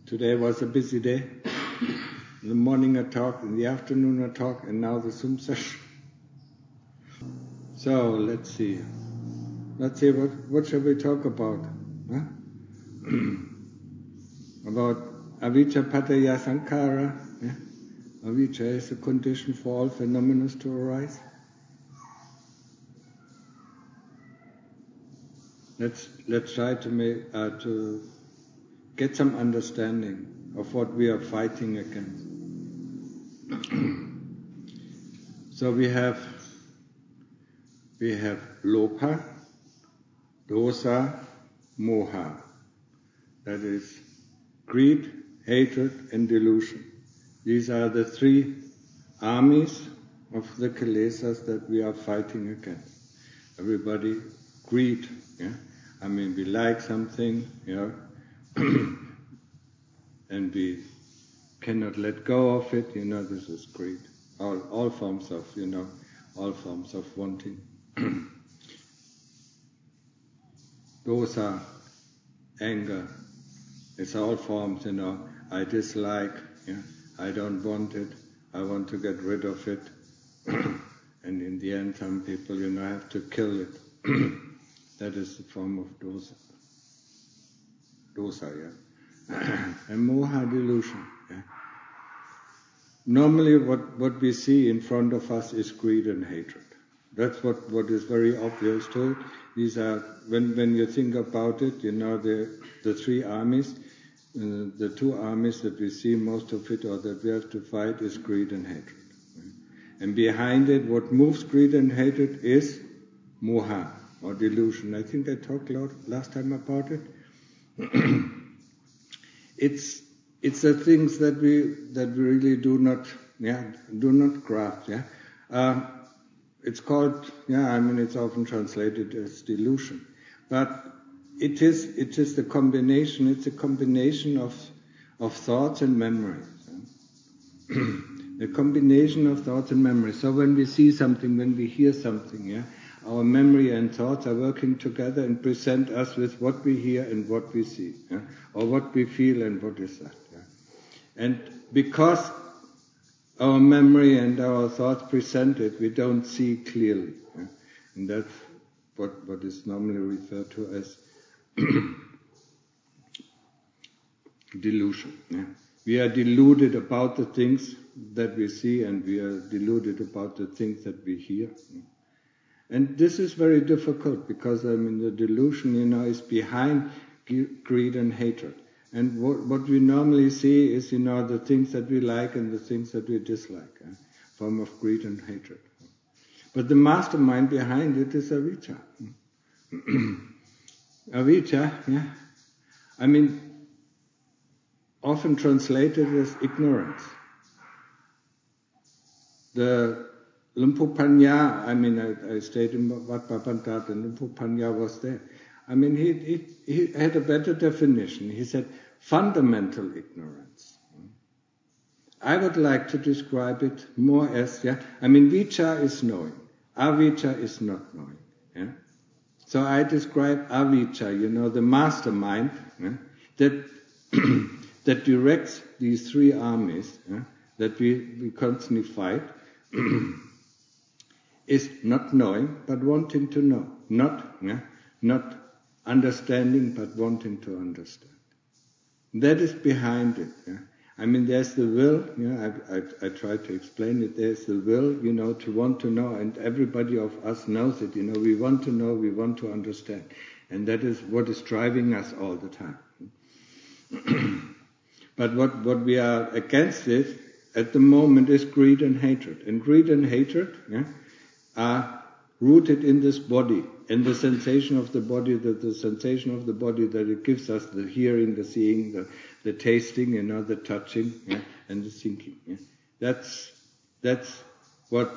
Today was a busy day. In the morning I talk, in the afternoon I talk, and now the Zoom session. So let's see. Let's see what shall we talk about? Huh? About avijja pataya sankhara. Yeah? Avijja is a condition for all phenomena to arise. Let's try to get some understanding of what we are fighting against. So we have lobha, dosa, moha. That is greed, hatred, and delusion. These are the three armies of the kilesas that we are fighting against. Everybody, greed. Yeah? I mean, we like something, yeah, and we cannot let go of it. This is greed. All forms of, all forms of wanting. Dosa, anger, it's all forms, I dislike, I don't want it, I want to get rid of it. And in the end, some people, have to kill it. That is the form of dosa. Dosa, yeah. And moha, delusion. Yeah. Normally what we see in front of us is greed and hatred. That's what is very obvious to it. These are, when you think about it, the three armies, the two armies that we see most of it, or that we have to fight, is greed and hatred. And behind it, what moves greed and hatred is moha, or delusion. I think I talked last time about it. It's the things that we really do not grasp. Yeah, it's called it's often translated as delusion, but it is the combination. It's a combination of thoughts and memories. The combination of thoughts and memories. So when we see something, when we hear something, our memory and thoughts are working together and present us with what we hear and what we see, or what we feel and what is that. And because our memory and our thoughts present it, we don't see clearly. And that's what is normally referred to as delusion. We are deluded about the things that we see, and we are deluded about the things that we hear. And this is very difficult because, the delusion, is behind greed and hatred. And what we normally see is, the things that we like and the things that we dislike, form of greed and hatred. But the mastermind behind it is avijja. Avijja, often translated as ignorance. The Lumpur Panya, I stayed in Wat Papantat, and Lumpur Panya was there. He had a better definition. He said, fundamental ignorance. I would like to describe it more as, vijja is knowing. Avijja is not knowing. Yeah? So I describe avijja, the mastermind, that that directs these three armies, that we constantly fight, is not knowing, but wanting to know. Not understanding, but wanting to understand. That is behind it. There's the will. I try to explain it. There's the will, to want to know, and everybody of us knows it. We want to know, we want to understand, and that is what is driving us all the time. But what we are against it at the moment is greed and hatred, and greed and hatred are rooted in this body, in the sensation of the body, the sensation of the body that it gives us, the hearing, the seeing, the tasting, the touching, and the thinking. That's what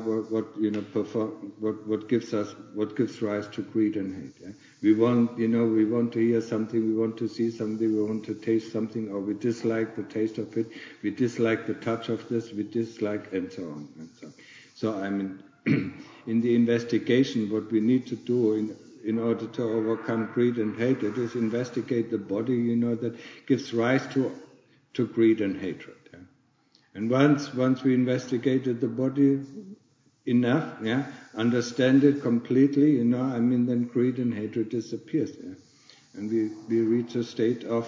what gives rise to greed and hate. We want to hear something, we want to see something, we want to taste something, or we dislike the taste of it, we dislike the touch of this, we dislike, and so on and so on. So in the investigation, what we need to do in order to overcome greed and hatred, is investigate the body, that gives rise to greed and hatred. Yeah? And once we investigated the body enough, understand it completely, then greed and hatred disappears. Yeah? And we reach a state of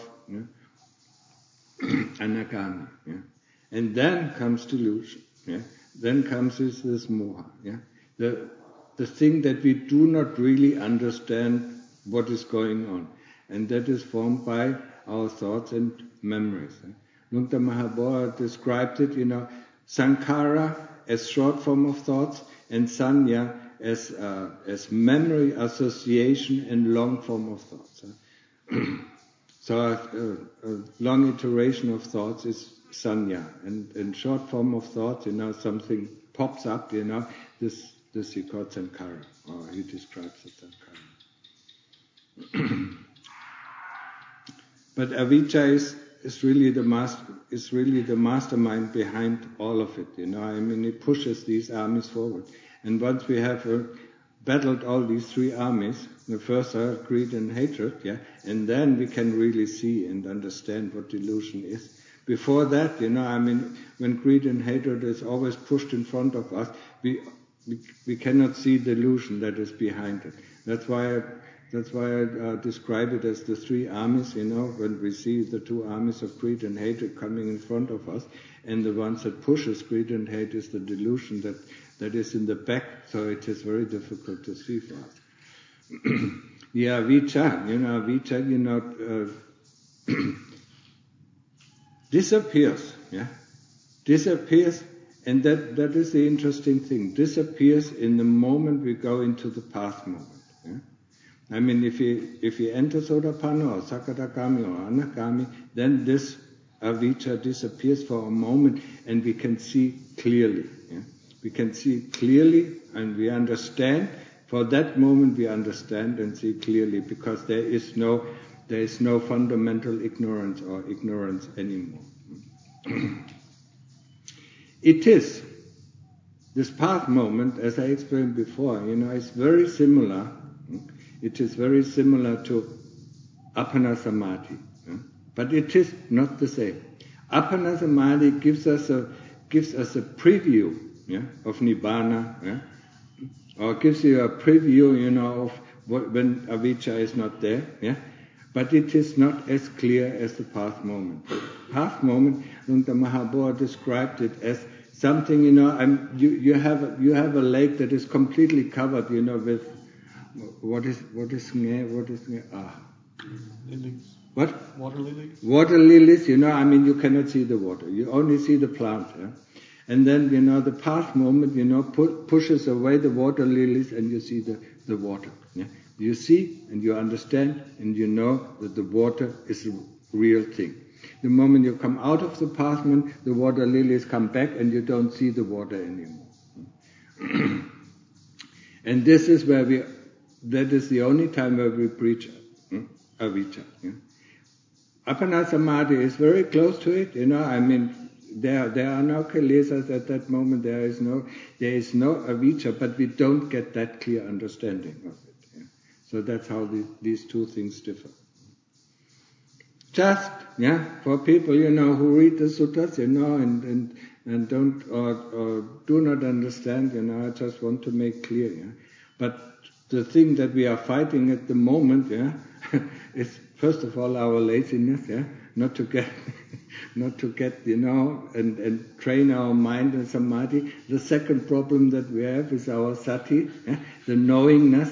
anagami. Yeah? And then comes delusion. Yeah? Then comes this moha. Yeah? The thing that we do not really understand what is going on. And that is formed by our thoughts and memories. Lungta Mahabodha described it, sankhara as short form of thoughts and sanya as memory, association and long form of thoughts. So a long iteration of thoughts is sanya, and short form of thoughts, something pops up, this he calls sankhara, or he describes it sankhara. But avijja is really the mastermind behind all of it. It pushes these armies forward. And once we have battled all these three armies, the first are greed and hatred, and then we can really see and understand what delusion is. Before that, when greed and hatred is always pushed in front of us, we cannot see the delusion that is behind it. That's why I describe it as the three armies, when we see the two armies of greed and hatred coming in front of us, and the ones that pushes greed and hate is the delusion that is in the back, so it is very difficult to see for us. Avijja, disappears, disappears, and that is the interesting thing. Disappears in the moment we go into the path moment. If you enter Sotapanna or Sakadagami or Anagami, then this avijja disappears for a moment, and we can see clearly. We can see clearly, and we understand. For that moment, we understand and see clearly, because there is no fundamental ignorance or ignorance anymore. It is this path moment, as I explained before. Is very similar. It is very similar to Appana Samadhi, but it is not the same. Appana Samadhi gives us a preview of Nibbana, or gives you a preview, of when avijja is not there, but it is not as clear as the path moment. The path moment, Lungta Mahabodha described it as something, you have a lake that is completely covered, with what is lilies? What? Water lilies? Water lilies, you cannot see the water. You only see the plant. And then, the path moment, pushes away the water lilies, and you see the water. You see and you understand and you know that the water is a real thing. The moment you come out of the path moment, the water lilies come back and you don't see the water anymore. And this is that is the only time where we preach avijja. Appana Samadhi is very close to it, there are no kilesas at that moment, there is no avijja, but we don't get that clear understanding of it. So that's how these two things differ. Just, for people, who read the suttas, and don't, or do not understand, I just want to make clear, But the thing that we are fighting at the moment, is first of all our laziness, not to get, and train our mind and samadhi. The second problem that we have is our sati, the knowingness,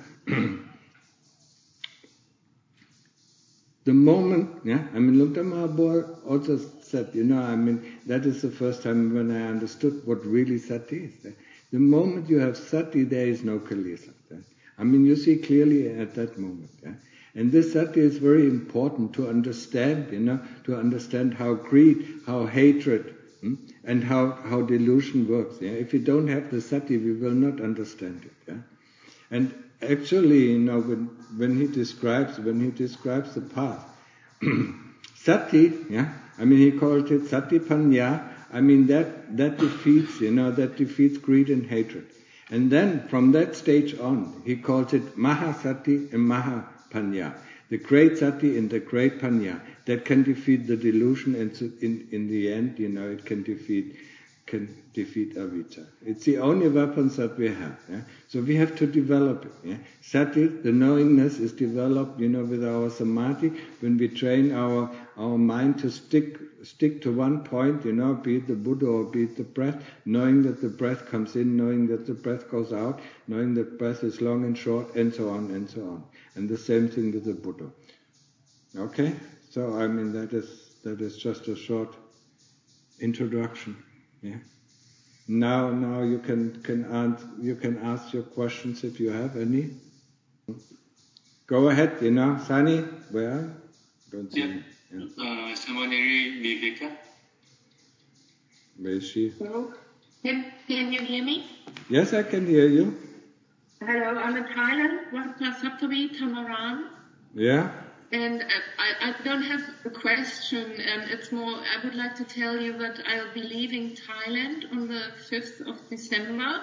The moment, Lungta Mahabodha also said, that is the first time when I understood what really sati is. The moment you have sati, there is no kilesa. You see clearly at that moment. And this sati is very important to understand, to understand how greed, how hatred, and how delusion works. If you don't have the sati, we will not understand it. And actually, when he describes the path, sati, he called it satipanya. That defeats greed and hatred. And then from that stage on, he calls it Mahasati and Mahapanya, the great Sati and the great Panya that can defeat the delusion, and so in the end, it can defeat avijja. It's the only weapons that we have. Yeah? So we have to develop it. Yeah? Sati, the knowingness, is developed, with our samadhi, when we train our mind to stick to one point, be it the Buddha or be it the breath, knowing that the breath comes in, knowing that the breath goes out, knowing that breath is long and short, and so on and so on. And the same thing with the Buddha. Okay? So, that is just a short introduction. Yeah. Now you can ask your questions if you have any. Go ahead, Sani, where? Don't see me. Yeah. Samaneri Viveka. Where is she? Hello. Can you hear me? Yes, I can hear you. Hello, I'm in Thailand, Saptavi Tamaran. Yeah. And I don't have a question, it's more, I would like to tell you that I'll be leaving Thailand on the 5th of December.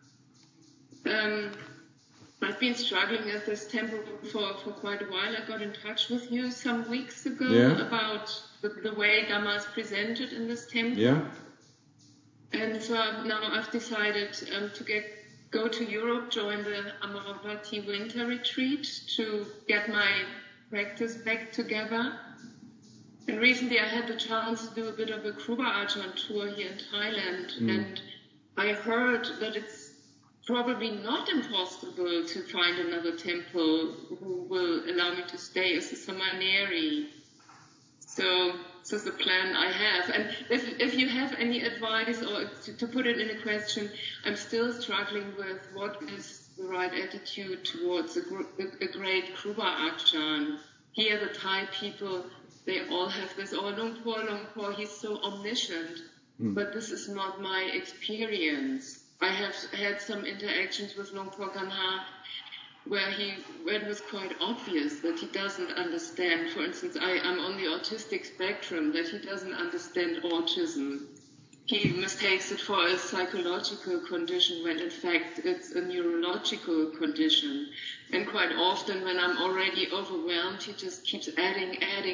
I've been struggling at this temple for quite a while. I got in touch with you some weeks ago about the way Dhamma is presented in this temple. Yeah. And so now I've decided to go to Europe, join the Amaravati winter retreat to get my practice back together. And recently I had the chance to do a bit of a Kruba Ajahn tour here in Thailand, and I heard that it's probably not impossible to find another temple who will allow me to stay as a Samaneri. So this is the plan I have. And if you have any advice, or to put it in a question, I'm still struggling with what is the right attitude towards a great Kruba Ajahn. Here the Thai people, they all have this, Luang Por, he's so omniscient. But this is not my experience. I have had some interactions with Luang Por Ganha where it was quite obvious that he doesn't understand. For instance, I'm on the autistic spectrum, that he doesn't understand autism. He mistakes it for a psychological condition when in fact it's a neurological condition. And quite often when I'm already overwhelmed, he just keeps adding,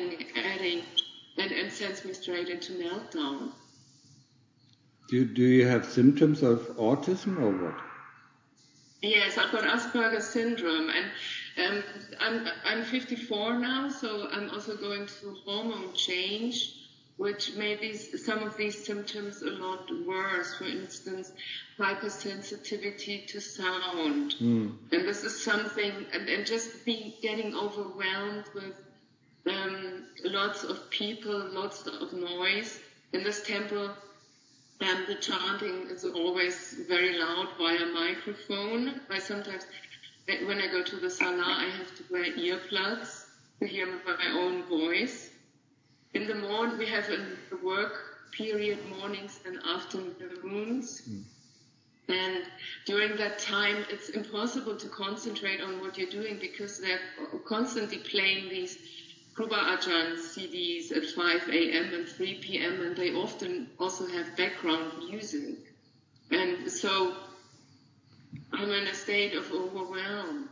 and sends me straight into meltdown. Do you have symptoms of autism or what? Yes, I've got Asperger's syndrome, and I'm 54 now, so I'm also going through hormone change, which made some of these symptoms a lot worse. For instance, hypersensitivity to sound. And this is something, and just getting overwhelmed with lots of people, lots of noise. In this temple, the chanting is always very loud via microphone. Sometimes, when I go to the sala, I have to wear earplugs to hear my own voice. In the morning, we have in the work period mornings and afternoons. And during that time, it's impossible to concentrate on what you're doing because they're constantly playing these Kruba Ajahn CDs at 5 a.m. and 3 p.m. and they often also have background music. And so I'm in a state of overwhelm.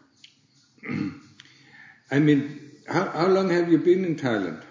How long have you been in Thailand?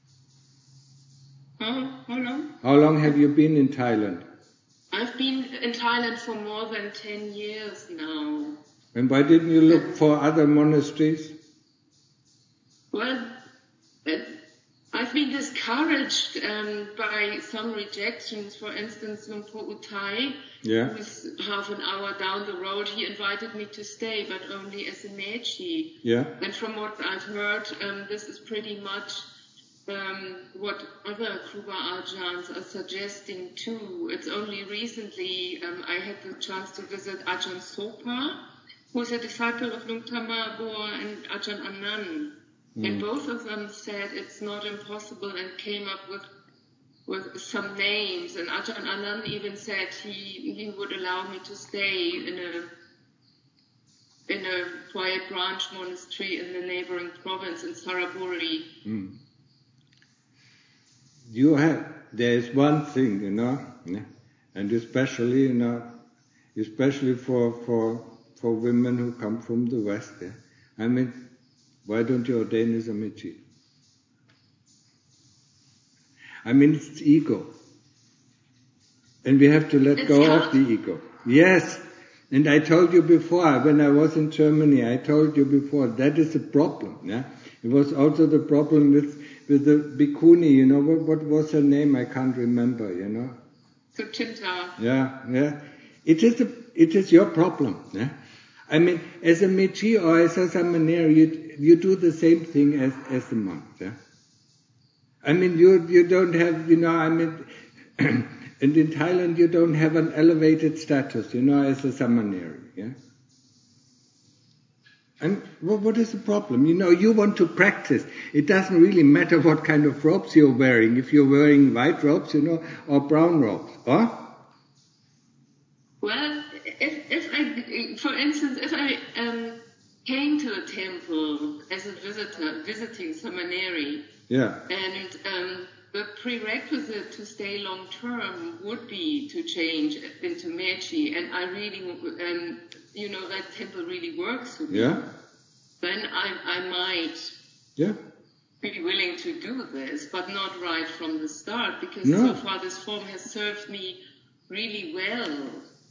How long? How long have you been in Thailand? I've been in Thailand for more than 10 years now. And why didn't you look for other monasteries? Well, I've been discouraged by some rejections. For instance, Luang Por Uthai, who's half an hour down the road, he invited me to stay, but only as a mechi. Yeah. And from what I've heard, this is pretty much what other Kruba Ajahns are suggesting too. It's only recently I had the chance to visit Ajahn Sopa, who's a disciple of Luang Tama Boa and Ajahn Anan. And both of them said it's not impossible and came up with some names. And Ajahn Anan even said he would allow me to stay in a quiet branch monastery in the neighboring province in Saraburi. There is one thing, and especially, especially for women who come from the West. Yeah? I mean, why don't you ordain as a Mechi? I mean, it's ego. And we have to let go of the ego. Yes. And I told you before, when I was in Germany, I told you before, that is a problem. Yeah? It was also the problem with the Bhikkhuni, you know, what was her name? I can't remember, you know. Suchinta. Yeah. It is your problem. Yeah? I mean, as a Mechi or as a Samanera, you do the same thing as the monk. Yeah? I mean, you don't have, you know, I mean, and in Thailand you don't have an elevated status, you know, as a Samanera. Yeah? And what is the problem? You know, you want to practice. It doesn't really matter what kind of robes you're wearing. If you're wearing white robes, you know, or brown robes. Or? Well, if I, for instance, if I came to a temple as a visitor, visiting Samaneri, yeah, and the prerequisite to stay long term would be to change into Mechi, and I really, you know, that temple really works with me, then I might be willing to do this, but not right from the start, because so far this form has served me really well.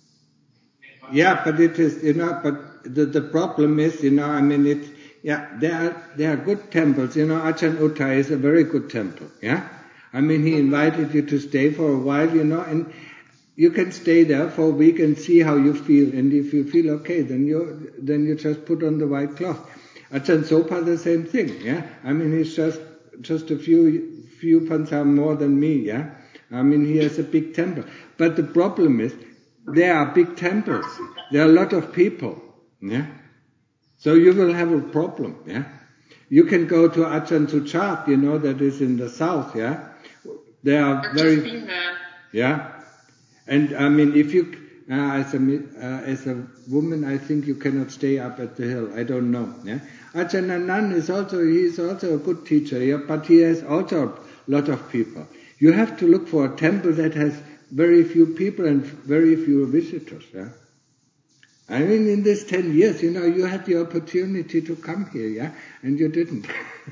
Yeah, but it is, you know, but the problem is, you know, I mean, there are good temples, you know, Ajahn Uttai is a very good temple, yeah? I mean, he invited you to stay for a while, you know, and you can stay there for a week and see how you feel, and if you feel okay, then you just put on the white cloth. Ajahn Sopa, the same thing, yeah? I mean, he's just a few pansar more than me, yeah? I mean, he has a big temple. But the problem is, there are big temples. There are a lot of people, yeah? So you will have a problem, yeah? You can go to Ajahn Suchat, you know, that is in the south, yeah? They are I've just been there. Yeah? And I mean, if you, as a woman, I think you cannot stay up at the hill. I don't know, yeah? Ajahn Anan is also a good teacher, yeah? But he has also a lot of people. You have to look for a temple that has very few people and very few visitors. Yeah? I mean, in this 10 years, you know, you had the opportunity to come here, yeah, and you didn't.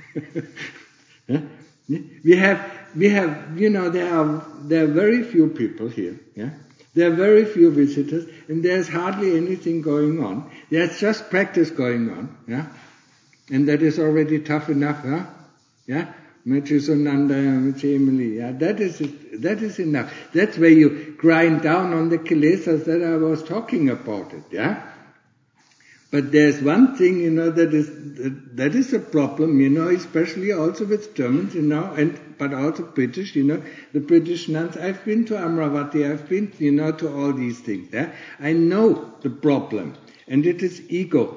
Yeah? We have, you know, there are very few people here, yeah. There are very few visitors, and there's hardly anything going on. There's just practice going on, yeah, and that is already tough enough, huh? Yeah. Mechi Sunanda, Mechi Emily, yeah, that is enough. That's where you grind down on the kilesas that I was talking about it, yeah? But there's one thing, you know, that is a problem, you know, especially also with Germans, you know, but also British, you know, the British nuns. I've been to Amravati, I've been, you know, to all these things, yeah? I know the problem, and it is ego.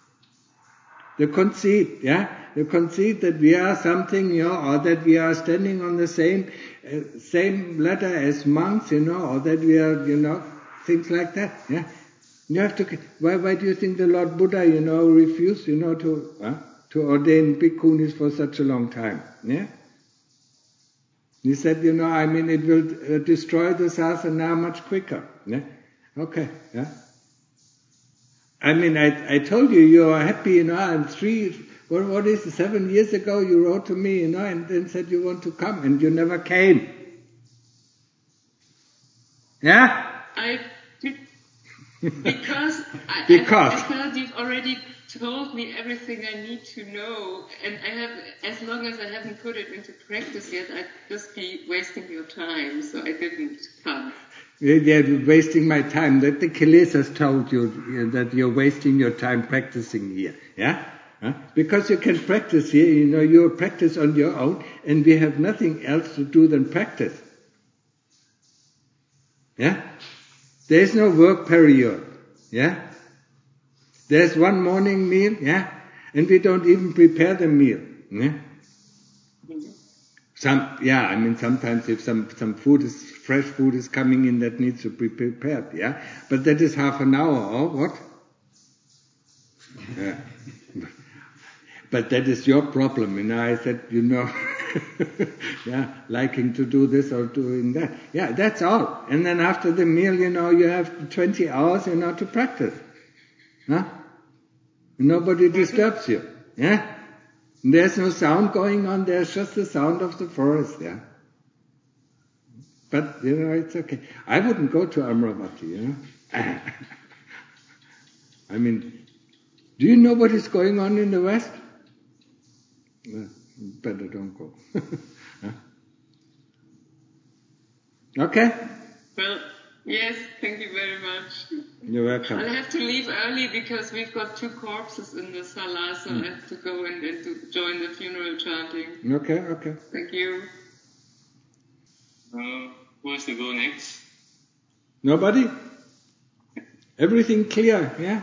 The conceit, yeah? The conceit that we are something, you know, or that we are standing on the same ladder as monks, you know, or that we are, you know, things like that, yeah? You have to, why do you think the Lord Buddha, you know, refused, you know, to ordain bhikkhunis for such a long time, yeah? He said, you know, I mean, it will destroy the sasana much quicker, yeah? Okay, yeah? I mean, I told you are happy, you know, and 7 years ago you wrote to me, you know, and then said you want to come, and you never came. Yeah? Because I felt you've already told me everything I need to know, and as long as I haven't put it into practice yet, I'd just be wasting your time, so I didn't come. They're wasting my time. That the kilesas told you that you're wasting your time practicing here. Yeah? Huh? Because you can practice here, you know, you practice on your own, and we have nothing else to do than practice. Yeah? There is no work period. Yeah? There's one morning meal, yeah? And we don't even prepare the meal. Yeah? Sometimes if some fresh food is coming in that needs to be prepared, yeah? But that is half an hour, or what? Yeah. But that is your problem, and I said, you know, yeah, liking to do this or doing that. Yeah, that's all. And then after the meal, you have 20 hours, to practice. Huh? Nobody disturbs you. Yeah? There's no sound going on, there's just the sound of the forest, yeah? But, it's okay. I wouldn't go to Amaravati, I mean, do you know what is going on in the West? Well, better don't go. Huh? Okay? Well, yes, thank you very much. You're welcome. I'll have to leave early because we've got 2 corpses in the Salah, so I have to go and to join the funeral chanting. Okay. Thank you. Who wants to go next? Nobody? Everything clear, yeah?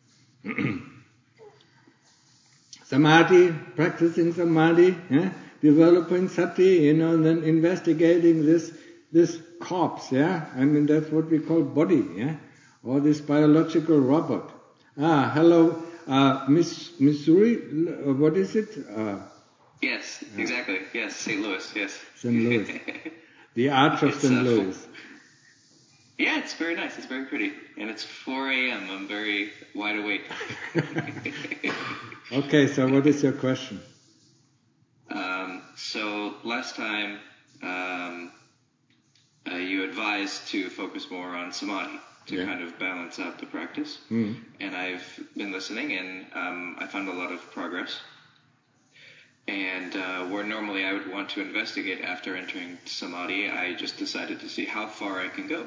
Samadhi, practicing samadhi, yeah? Developing sati, and then investigating this corpse, yeah? I mean, that's what we call body, yeah? Or this biological robot. Hello, Miss Missouri, what is it? Yes, exactly. Yes, St. Louis, yes. St. Louis. The Arch of St. Louis. Yeah, it's very nice. It's very pretty. And it's 4 a.m. I'm very wide awake. Okay, so what is your question? So last time you advised to focus more on samadhi to kind of balance out the practice. And I've been listening, and I found a lot of progress. And where normally I would want to investigate after entering samadhi, I just decided to see how far I can go.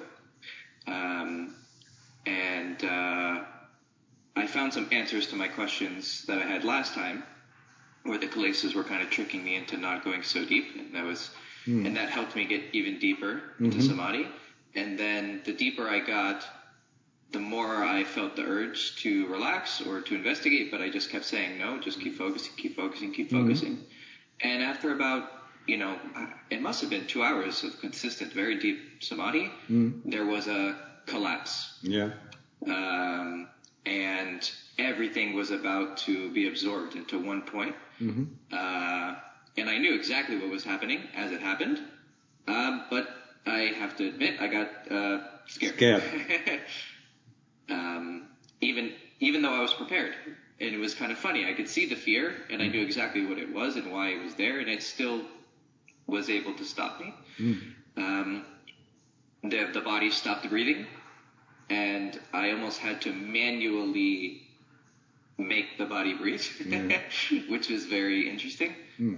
I found some answers to my questions that I had last time, where the kilesas were kind of tricking me into not going so deep, and that helped me get even deeper into samadhi. And then the deeper I got, the more I felt the urge to relax or to investigate, but I just kept saying, no, just keep focusing. And after about, it must have been 2 hours of consistent, very deep samadhi, there was a collapse. Yeah. And everything was about to be absorbed into one point. And I knew exactly what was happening as it happened. But I have to admit, I got scared. Even though I was prepared. And it was kind of funny. I could see the fear, and I knew exactly what it was and why it was there, and it still was able to stop me. The body stopped breathing, and I almost had to manually make the body breathe, which was very interesting.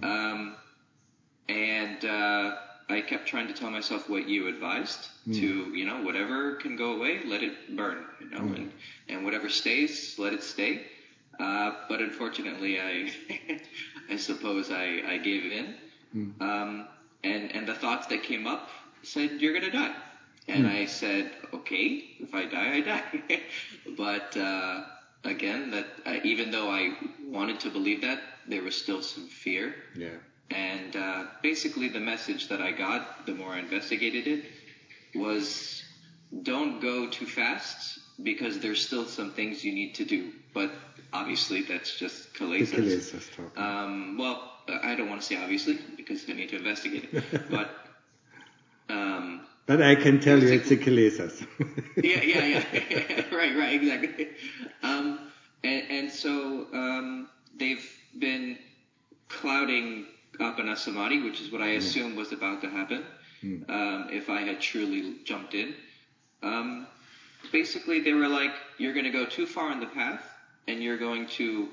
I kept trying to tell myself what you advised to, whatever can go away, let it burn, and whatever stays, let it stay. But unfortunately, I suppose I gave in. And the thoughts that came up said, you're going to die. And I said, okay, if I die, I die. But again, that even though I wanted to believe that, there was still some fear. Yeah. And basically the message that I got, the more I investigated it, was don't go too fast because there's still some things you need to do. But obviously that's just kilesas. The kilesas talk. Well, I don't want to say obviously because I need to investigate it. But I can tell you it's the kilesas. Yeah. right, exactly. And so they've been clouding Appana Samadhi, which is what I assumed was about to happen if I had truly jumped in. Basically, they were like, you're going to go too far on the path, and you're going to...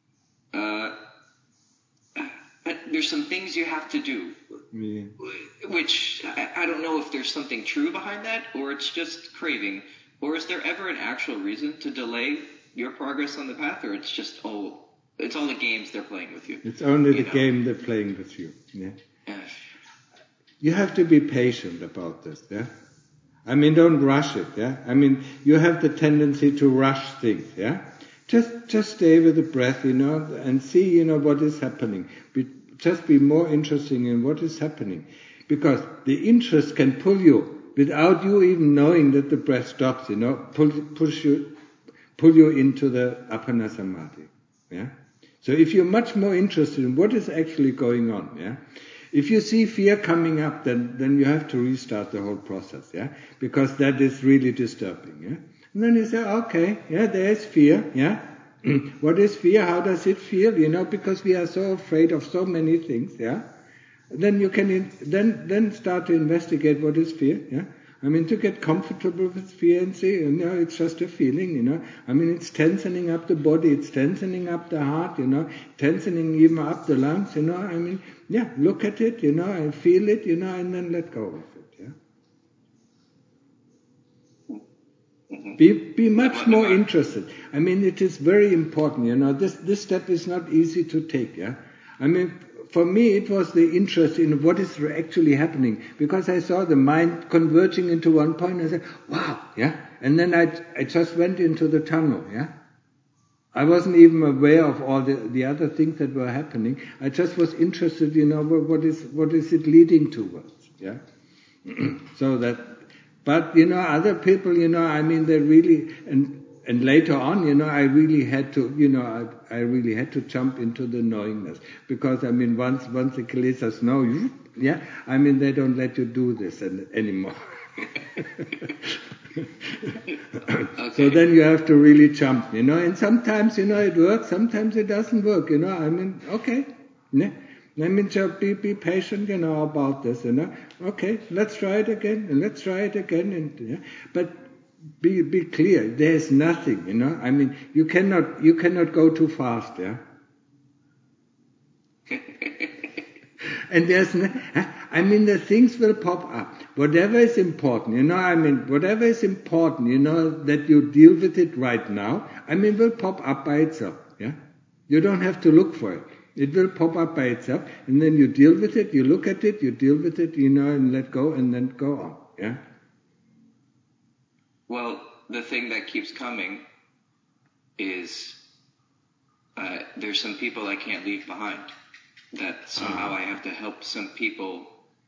there's some things you have to do, which I don't know if there's something true behind that, or it's just craving. Or is there ever an actual reason to delay your progress on the path, or it's just it's all the games they're playing with you? It's only the game they're playing with you. Yeah. You have to be patient about this. Yeah. I mean, don't rush it. Yeah. I mean, you have the tendency to rush things. Yeah. Just stay with the breath, and see, what is happening. Just be more interested in what is happening, because the interest can pull you without you even knowing that the breath stops. Pull you into the Appana Samadhi. Yeah. So if you're much more interested in what is actually going on, If you see fear coming up, then you have to restart the whole process, yeah, because that is really disturbing, yeah. And then you say, okay, yeah, there is fear, yeah. What is fear? How does it feel? You know, because we are so afraid of so many things, yeah. Then you can then start to investigate what is fear, yeah. I mean, to get comfortable with fear and see, you know, it's just a feeling, you know. I mean, it's tensioning up the body, it's tensioning up the heart, you know, tensioning even up the lungs, you know. I mean, yeah, look at it, you know, and feel it, you know, and then let go of it, yeah. Be much more interested. I mean, it is very important, you know. This step is not easy to take, yeah. I mean, for me, it was the interest in what is actually happening, because I saw the mind converging into one point, and I said, wow, yeah. And then I just went into the tunnel, yeah. I wasn't even aware of all the other things that were happening. I just was interested, you know, what is it leading towards, yeah. So that, but you know, other people, you know, I mean, they really, and later on, you know, I really had to, you know, I really had to jump into the knowingness, because I mean, once the kilesas know you, yeah, I mean, they don't let you do this anymore. Okay. So then you have to really jump, you know, and sometimes, you know, it works, sometimes it doesn't work, you know. I mean, okay, yeah. I mean, just be patient, you know, about this, you know. Okay, let's try it again, and let's try it again, and yeah. But be clear. There's nothing, you know. I mean, you cannot go too fast, yeah. And I mean, the things will pop up. Whatever is important, you know. I mean, whatever is important, you know, that you deal with it right now. I mean, will pop up by itself, yeah. You don't have to look for it. It will pop up by itself, and then you deal with it. You look at it. You deal with it, you know, and let go, and then go on, yeah. Well, the thing that keeps coming is there's some people I can't leave behind. That somehow I have to help some people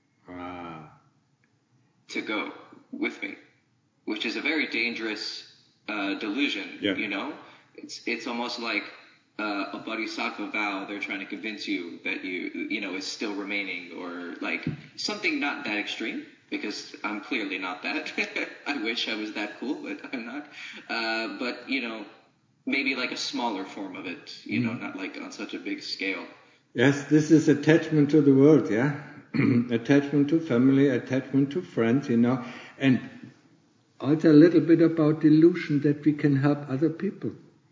to go with me, which is a very dangerous delusion. Yeah. You know, it's almost like a bodhisattva vow. They're trying to convince you that you know, is still remaining, or like something not that extreme. Because I'm clearly not that. I wish I was that cool, but I'm not. But, you know, maybe like a smaller form of it, you know, not like on such a big scale. Yes, this is attachment to the world, yeah? Attachment to family, attachment to friends, you know. And also a little bit about delusion that we can help other people.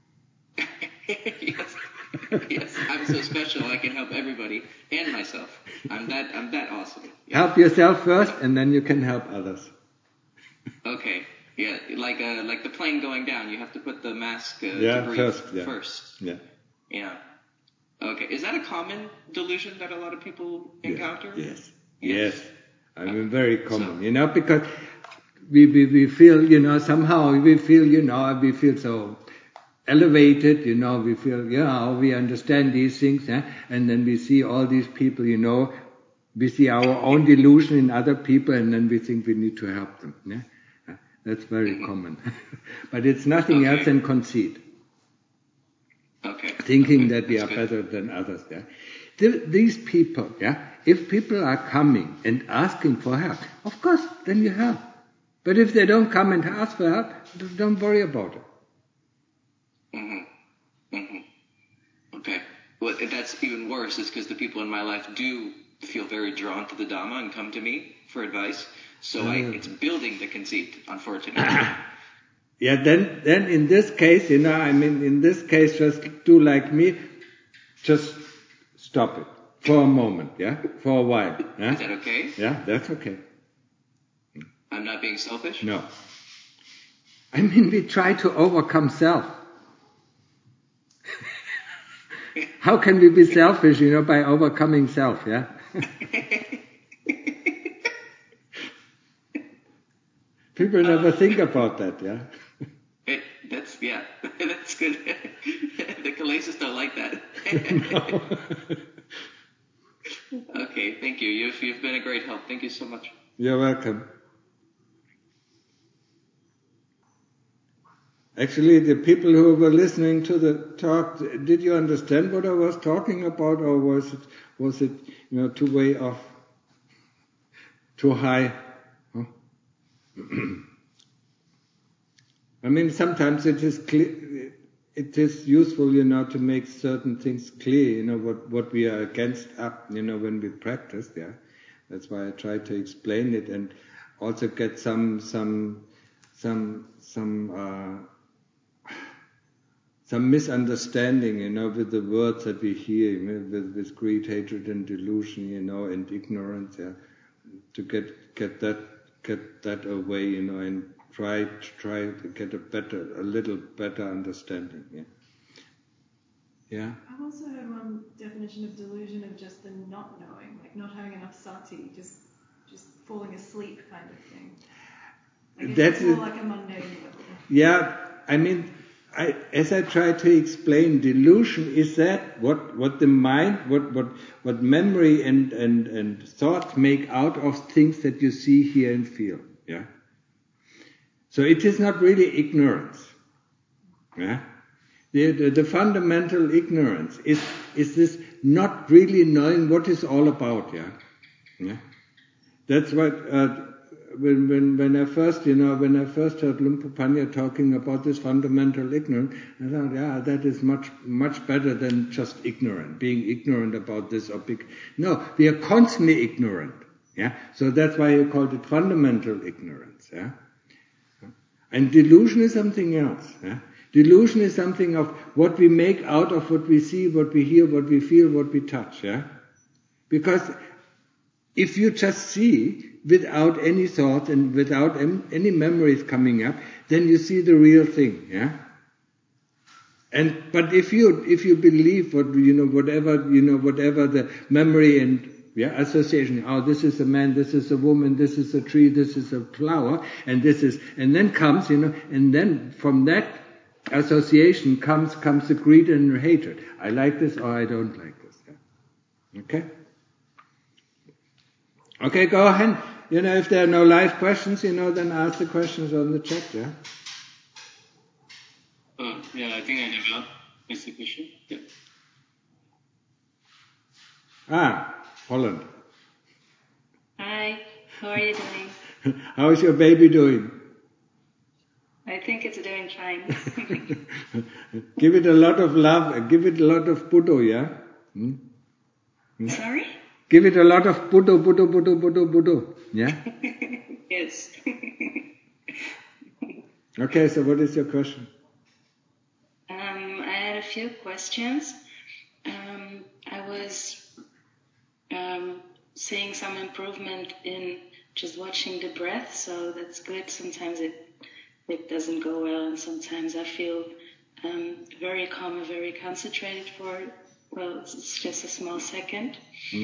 Yes. Yes, I'm so special. I can help everybody and myself. I'm that awesome. Yeah. Help yourself first, and then you can help others. Okay. Yeah, like the plane going down, you have to put the mask to breathe first. Yeah. Yeah. Okay. Is that a common delusion that a lot of people encounter? Yes. I mean, very common, you know, because we feel, you know, somehow we feel so elevated, you know, we feel, we understand these things, and then we see all these people, you know, we see our own delusion in other people, and then we think we need to help them. Yeah? That's very common. But it's nothing else than conceit. Okay. Thinking that we are better than others. Yeah? These people, if people are coming and asking for help, of course, then you help. But if they don't come and ask for help, don't worry about it. Okay. Well, that's even worse, is because the people in my life do feel very drawn to the Dhamma and come to me for advice. So it's building the conceit, unfortunately. Yeah, then in this case, you know, I mean, in this case, just do like me, just stop it for a moment, for a while. Yeah? Is that okay? Yeah, that's okay. I'm not being selfish? No. I mean, we try to overcome self. How can we be selfish, you know, by overcoming self, yeah? People never think about that, yeah? That's good. The kilesas don't like that. No. Okay, thank you. You've been a great help. Thank you so much. You're welcome. Actually, the people who were listening to the talk, did you understand what I was talking about, or was it too way off, too high? Huh? I mean, sometimes it is clear, it is useful, to make certain things clear, what we are against up, when we practice. Yeah, that's why I try to explain it and also get some misunderstanding, with the words that we hear, with greed, hatred, and delusion, and ignorance, to get that away, and try to get a little better understanding. Yeah. I've also heard one definition of delusion of just the not knowing, like not having enough sati, just falling asleep kind of thing. It's more like a mundane level. Yeah, I mean, as I try to explain, delusion is that what the mind, what memory and thought make out of things that you see, hear, and feel. Yeah. So it is not really ignorance. Yeah. The fundamental ignorance is this not really knowing what it's all about. Yeah. Yeah. That's what. When I first heard Lumpur Panya talking about this fundamental ignorance, I thought, that is much better than just ignorant, being ignorant about this or big. No, we are constantly ignorant. Yeah, so that's why he called it fundamental ignorance. Yeah, and delusion is something else. Yeah, delusion is something of what we make out of what we see, what we hear, what we feel, what we touch. Yeah, because if you just see without any thoughts and without any memories coming up, then you see the real thing, yeah. But if you believe whatever the memory and association, this is a man, this is a woman, this is a tree, this is a flower, and then comes, and then from that association comes the greed and hatred. I like this or I don't like this. Yeah? Okay. Okay, go ahead. If there are no live questions, then ask the questions on the chat, yeah? I think I have asked the question. Yeah. Holland. Hi, how are you doing? How is your baby doing? I think it's doing fine. Give it a lot of love and give it a lot of Buddha, yeah? Sorry? Give it a lot of Buddha, yeah? Yes. Okay, so what is your question? I had a few questions. I was seeing some improvement in just watching the breath, so that's good. Sometimes it doesn't go well, and sometimes I feel very calm and very concentrated it's just a small second.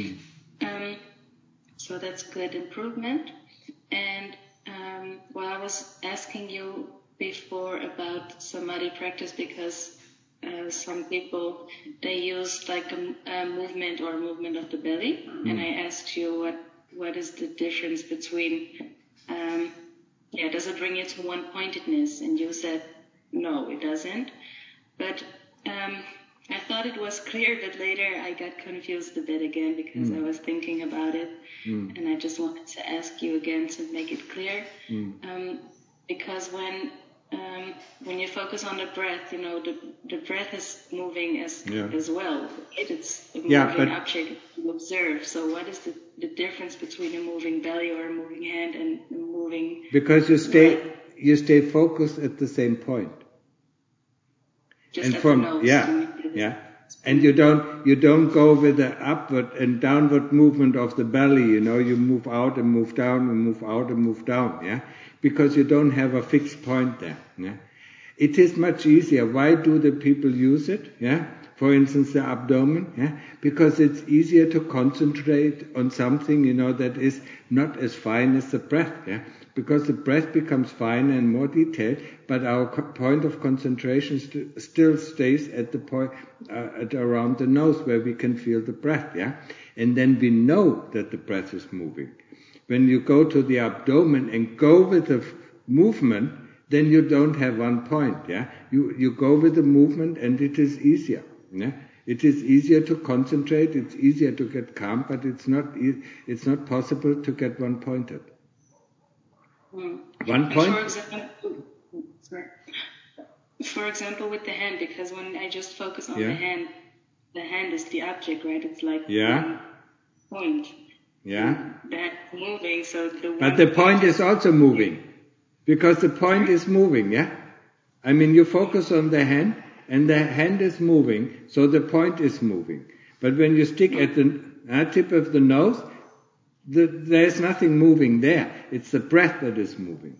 So that's good improvement. And I was asking you before about samadhi practice because some people, they use like a movement of the belly. And I asked you what is the difference between, does it bring you to one-pointedness? And you said, no, it doesn't. But I thought it was clear, but later I got confused a bit again because I was thinking about it. And I just wanted to ask you again to make it clear. Because when you focus on the breath, the breath is moving as well. It's a moving object to observe. So what is the difference between a moving belly or a moving hand and a moving... Because you stay focused at the same point. Just at the nose. And you don't go with the upward and downward movement of the belly, you move out and move down and move out and move down, yeah, because you don't have a fixed point there. Yeah, it is much easier. Why do the people use it? Yeah, for instance, the abdomen. Yeah, because it's easier to concentrate on something, that is not as fine as the breath. Yeah. Because the breath becomes finer and more detailed, but our point of concentration still stays at the point at around the nose where we can feel the breath, yeah. And then we know that the breath is moving. When you go to the abdomen and go with the movement, then you don't have one point. Yeah, you go with the movement, and it is easier. Yeah, it is easier to concentrate. It's easier to get calm, but it's not possible to get one pointed. One point. For example, with the hand, because when I just focus on the hand is the object, right? It's like one point. Yeah. That's moving, so but the point is also moving, because the point is moving. Yeah. I mean, you focus on the hand, and the hand is moving, so the point is moving. But when you stick at the tip of the nose, there's nothing moving there. It's the breath that is moving.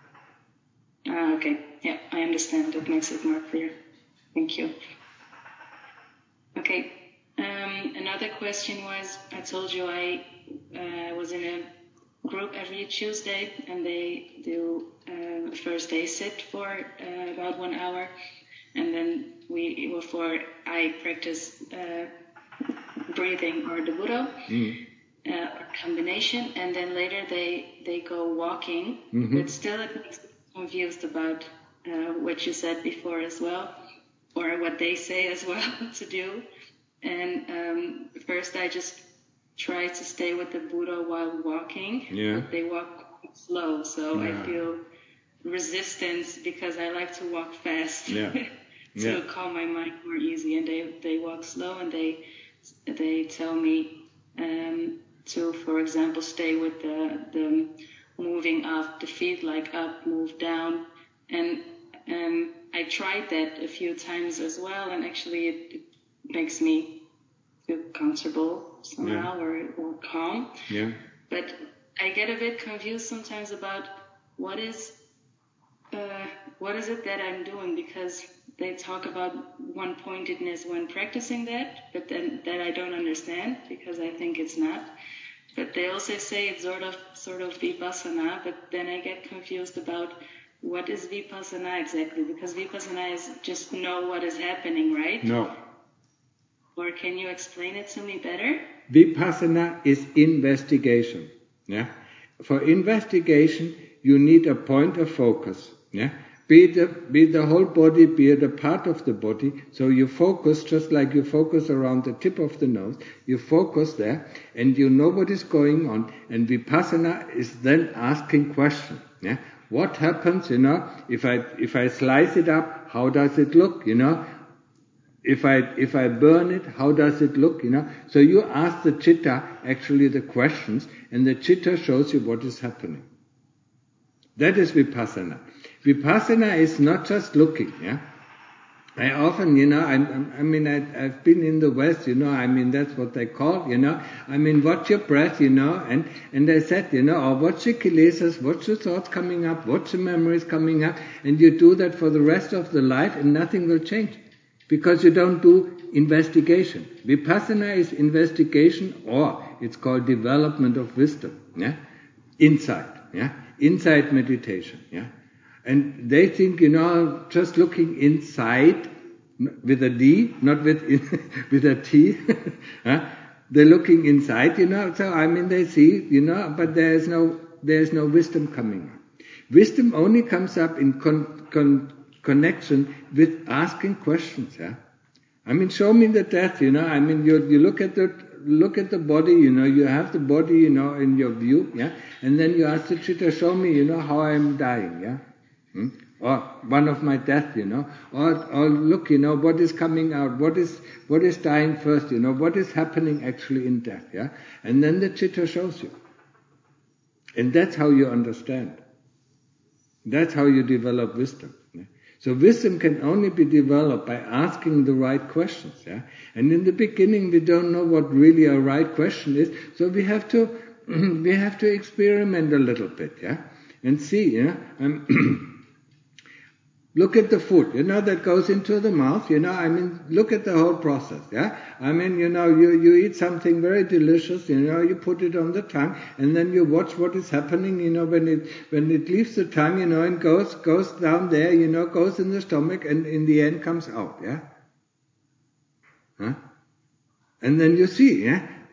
Okay. Yeah, I understand. That makes it more clear. Thank you. Okay. Another question was, I told you I was in a group every Tuesday, and they do first day sit for about 1 hour, and then I practice breathing or the Buddha combination, and then later they go walking, but still it makes me confused about what you said before as well, or what they say as well to do. And first I just try to stay with the Buddha while walking, but they walk slow, so I feel resistance because I like to walk fast to calm my mind more easy, and they walk slow, and they tell me to, for example, stay with the moving of the feet, like up, move down, and I tried that a few times as well, and actually it makes me feel comfortable somehow or calm. Yeah. But I get a bit confused sometimes about what is it that I'm doing, because they talk about one-pointedness when practicing that, but then that I don't understand, because I think it's not. But they also say it's sort of vipassana, but then I get confused about what is vipassana exactly, because vipassana is just know what is happening, right? No. Or can you explain it to me better? Vipassana is investigation. Yeah. For investigation, you need a point of focus. Yeah. Be it the whole body, be it a part of the body. So you focus just like you focus around the tip of the nose. You focus there, and you know what is going on. And Vipassana is then asking questions. Yeah. What happens, if I slice it up, how does it look, If I burn it, how does it look, So you ask the chitta actually the questions, and the chitta shows you what is happening. That is Vipassana. Vipassana is not just looking, yeah. I often, I've been in the West, that's what they call, watch your breath, and I said, or watch the kilesas, watch the thoughts coming up, watch the memories coming up, and you do that for the rest of the life, and nothing will change, because you don't do investigation. Vipassana is investigation, or it's called development of wisdom, yeah, insight, yeah, insight meditation, yeah. And they think, just looking inside with a D, not with a T. They're looking inside, so they see, but there is no wisdom coming up. Wisdom only comes up in connection with asking questions. Yeah, show me the death. You look at the body. You have the body. In your view. Yeah, and then you ask the chitta, show me. How I am dying. Yeah. Or one of my death, or look, what is coming out, what is dying first, what is happening actually in death, yeah, and then the chitta shows you, and that's how you understand. That's how you develop wisdom. Yeah? So wisdom can only be developed by asking the right questions, yeah. And in the beginning, we don't know what really a right question is, so we have to experiment a little bit, yeah, and see, yeah. Look at the food, that goes into the mouth, look at the whole process, yeah? You eat something very delicious, you put it on the tongue, and then you watch what is happening, when it leaves the tongue, and goes down there, goes in the stomach, and in the end comes out, yeah? Huh? And then you see, yeah?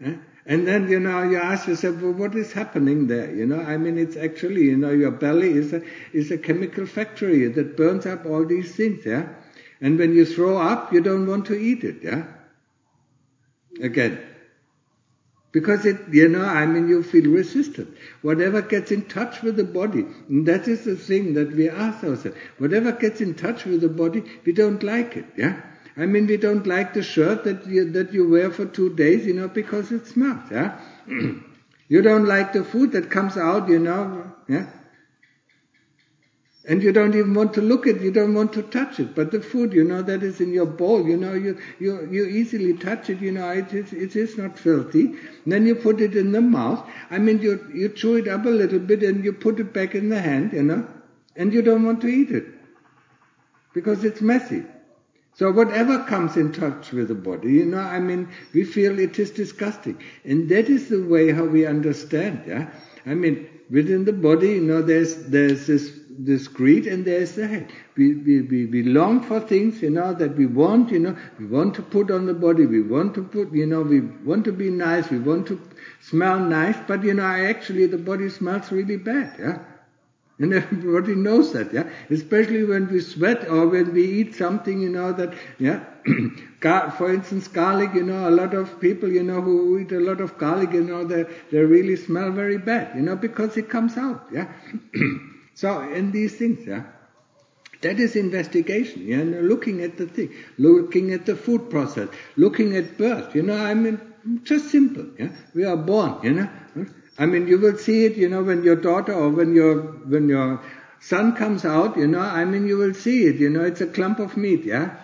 And then, you ask yourself, well, what is happening there? It's actually, your belly is a chemical factory that burns up all these things, yeah? And when you throw up, you don't want to eat it, yeah? Again. Because you feel resistant. Whatever gets in touch with the body, and that is the thing that we ask ourselves. Whatever gets in touch with the body, we don't like it, yeah? We don't like the shirt that you wear for 2 days, because it smells, yeah? You don't like the food that comes out, yeah? And you don't even want to look at it, you don't want to touch it. But the food, that is in your bowl, you easily touch it, it is not filthy. And then you put it in the mouth. You chew it up a little bit and you put it back in the hand, and you don't want to eat it. Because it's messy. So whatever comes in touch with the body, we feel it is disgusting. And that is the way how we understand, yeah? Within the body, there's this greed and there's the head. We long for things, that we want, we want to put on the body, we want to put, we want to be nice, we want to smell nice, but actually the body smells really bad, yeah? And everybody knows that, yeah? Especially when we sweat or when we eat something, that, yeah? For instance, garlic, a lot of people, who eat a lot of garlic, they really smell very bad, because it comes out, yeah? So, and these things, yeah? That is investigation, yeah? Looking at the thing, looking at the food process, looking at birth, just simple, yeah? We are born, you will see it, when your daughter or when your son comes out, you will see it, it's a clump of meat, yeah?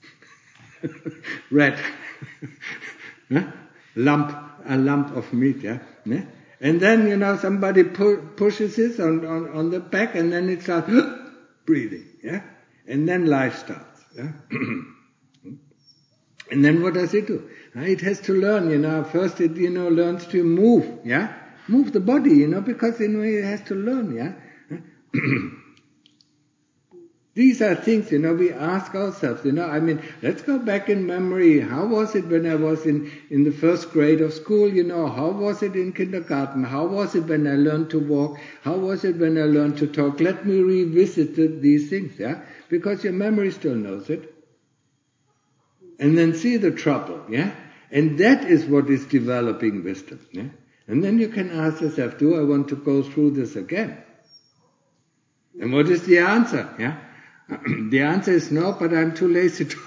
Red. A lump of meat, yeah? And then, somebody pushes it on the back and then it starts breathing, yeah? And then life starts, yeah? And then what does it do? It has to learn, first it, learns to move, yeah? Move the body, because it has to learn, yeah? These are things, we ask ourselves, let's go back in memory. How was it when I was in the first grade of school, How was it in kindergarten? How was it when I learned to walk? How was it when I learned to talk? Let me revisit these things, yeah? Because your memory still knows it. And then see the trouble, yeah? And that is what is developing wisdom, yeah? And then you can ask yourself, do I want to go through this again? And what is the answer? Yeah? The answer is no, but I'm too lazy to.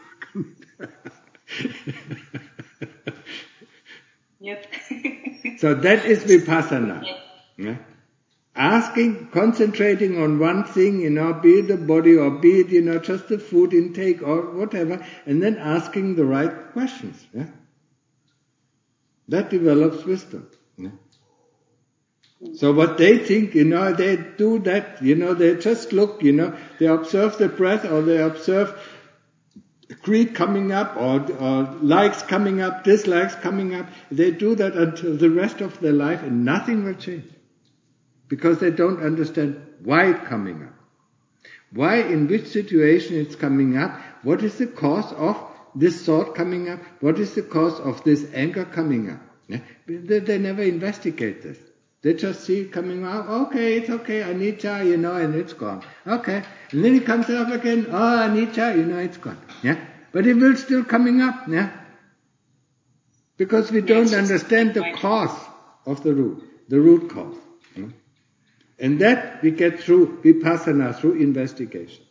Yep. So that is vipassana. Yeah? Asking, concentrating on one thing, be it the body or be it, just the food intake or whatever, and then asking the right questions. Yeah? That develops wisdom. Yeah? So what they think, they do that, they just look, they observe the breath or they observe greed coming up or likes coming up, dislikes coming up. They do that until the rest of their life and nothing will change. Because they don't understand why it's coming up. Why, in which situation it's coming up, what is the cause of this thought coming up, what is the cause of this anger coming up. Yeah? They never investigate this. They just see it coming out, okay, it's okay, anicca, and it's gone. Okay. And then it comes up again, anicca, it's gone. Yeah? But it will still coming up, yeah? Because we don't understand the cause of the root cause. Yeah? And that we get through vipassana, through investigation.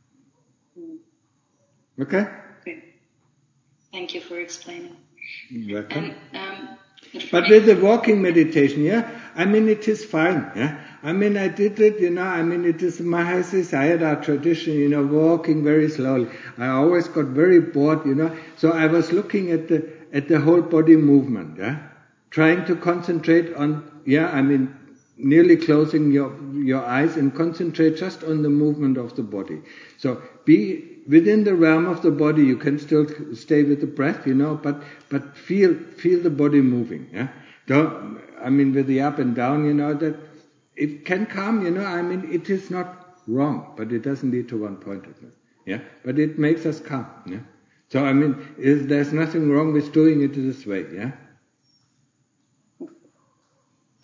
Yeah? Okay? Thank you for explaining. You're welcome. But with the walking meditation, yeah, it is fine, yeah. I did it, it is Mahasi Sayadaw tradition, walking very slowly. I always got very bored, so I was looking at the whole body movement, yeah, trying to concentrate on, nearly closing your eyes and concentrate just on the movement of the body. So be within the realm of the body, you can still stay with the breath, but feel the body moving, yeah. With the up and down, that it can calm, it is not wrong, but it doesn't lead to one-pointedness, yeah. But it makes us calm, yeah. So there's nothing wrong with doing it this way, yeah.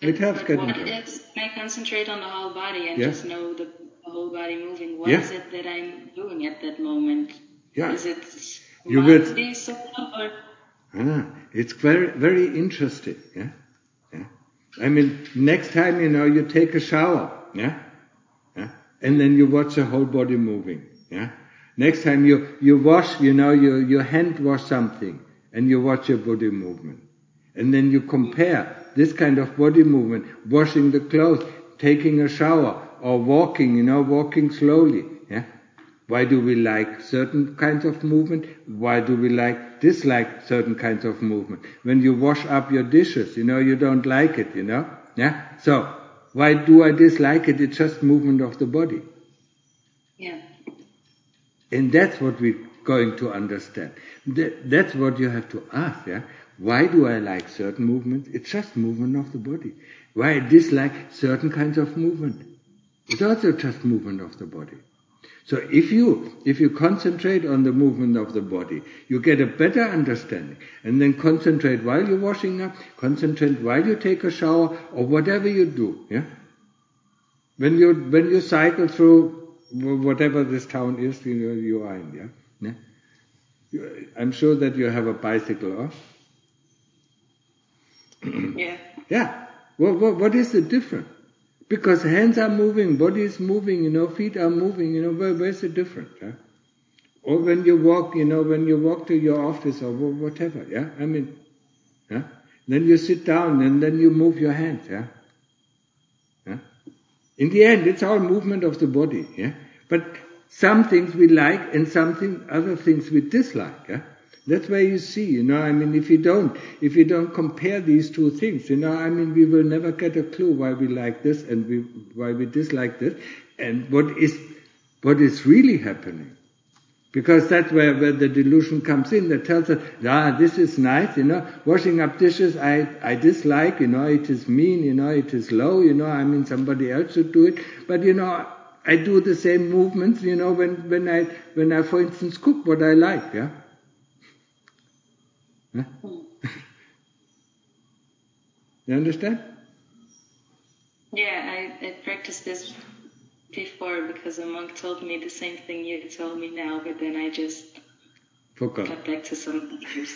It helps but getting what drunk. is, when I concentrate on the whole body and Yeah. just know the whole body moving, what Yeah. is it that I'm doing at that moment? Yeah. Is it You will- samadhi sort of, or? It's very, very interesting. Yeah. Yeah. I mean, next time, you take a shower. Yeah. Yeah. And then you watch the whole body moving. Yeah. Next time you wash, you hand wash something and you watch your body movement. And then you compare this kind of body movement, washing the clothes, taking a shower, or walking, walking slowly. Yeah. Why do we like certain kinds of movement? Why do we dislike certain kinds of movement? When you wash up your dishes, you don't like it, Yeah. So, why do I dislike it? It's just movement of the body. Yeah. And that's what we're going to understand. That's what you have to ask, yeah? Why do I like certain movements? It's just movement of the body. Why I dislike certain kinds of movement? It's also just movement of the body. So if you concentrate on the movement of the body, you get a better understanding. And then concentrate while you're washing up, concentrate while you take a shower, or whatever you do, yeah? When you cycle through whatever this town is, you are in, yeah? I'm sure that you have a bicycle, huh? Yeah. Yeah. What is the difference? Because hands are moving, body is moving, feet are moving, where's the difference? Yeah? Or when you walk, when you walk to your office or whatever, yeah? I mean, yeah? Then you sit down and then you move your hands, yeah? Yeah? In the end, it's all movement of the body, yeah? But some things we like and other things we dislike, yeah? That's where you see, if you don't compare these two things, we will never get a clue why we like this and why we dislike this, and what is really happening. Because that's where the delusion comes in, that tells us, this is nice, washing up dishes I dislike, it is mean, it is low, somebody else should do it, but I do the same movements, when I, for instance, cook what I like, yeah? Huh? You understand? Yeah, I practiced this before because a monk told me the same thing you told me now, but then I just got back to some years.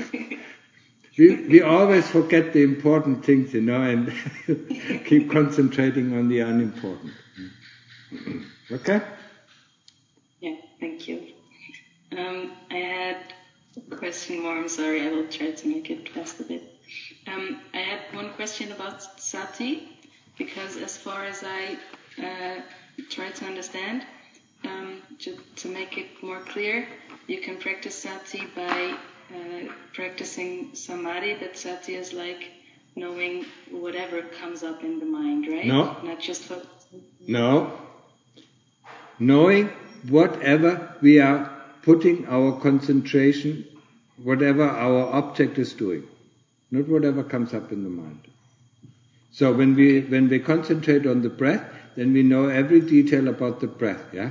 We always forget the important things, and keep concentrating on the unimportant. Okay? Yeah, thank you. I had a question more. I'm sorry, I will try to make it fast a bit. I had one question about sati, because as far as I try to understand, to make it more clear, you can practice sati by practicing samadhi, but sati is like knowing whatever comes up in the mind, right? No. Not just focusing. No. Knowing whatever we are putting our concentration, whatever our object is doing. Not whatever comes up in the mind. So when we concentrate on the breath, then we know every detail about the breath, yeah?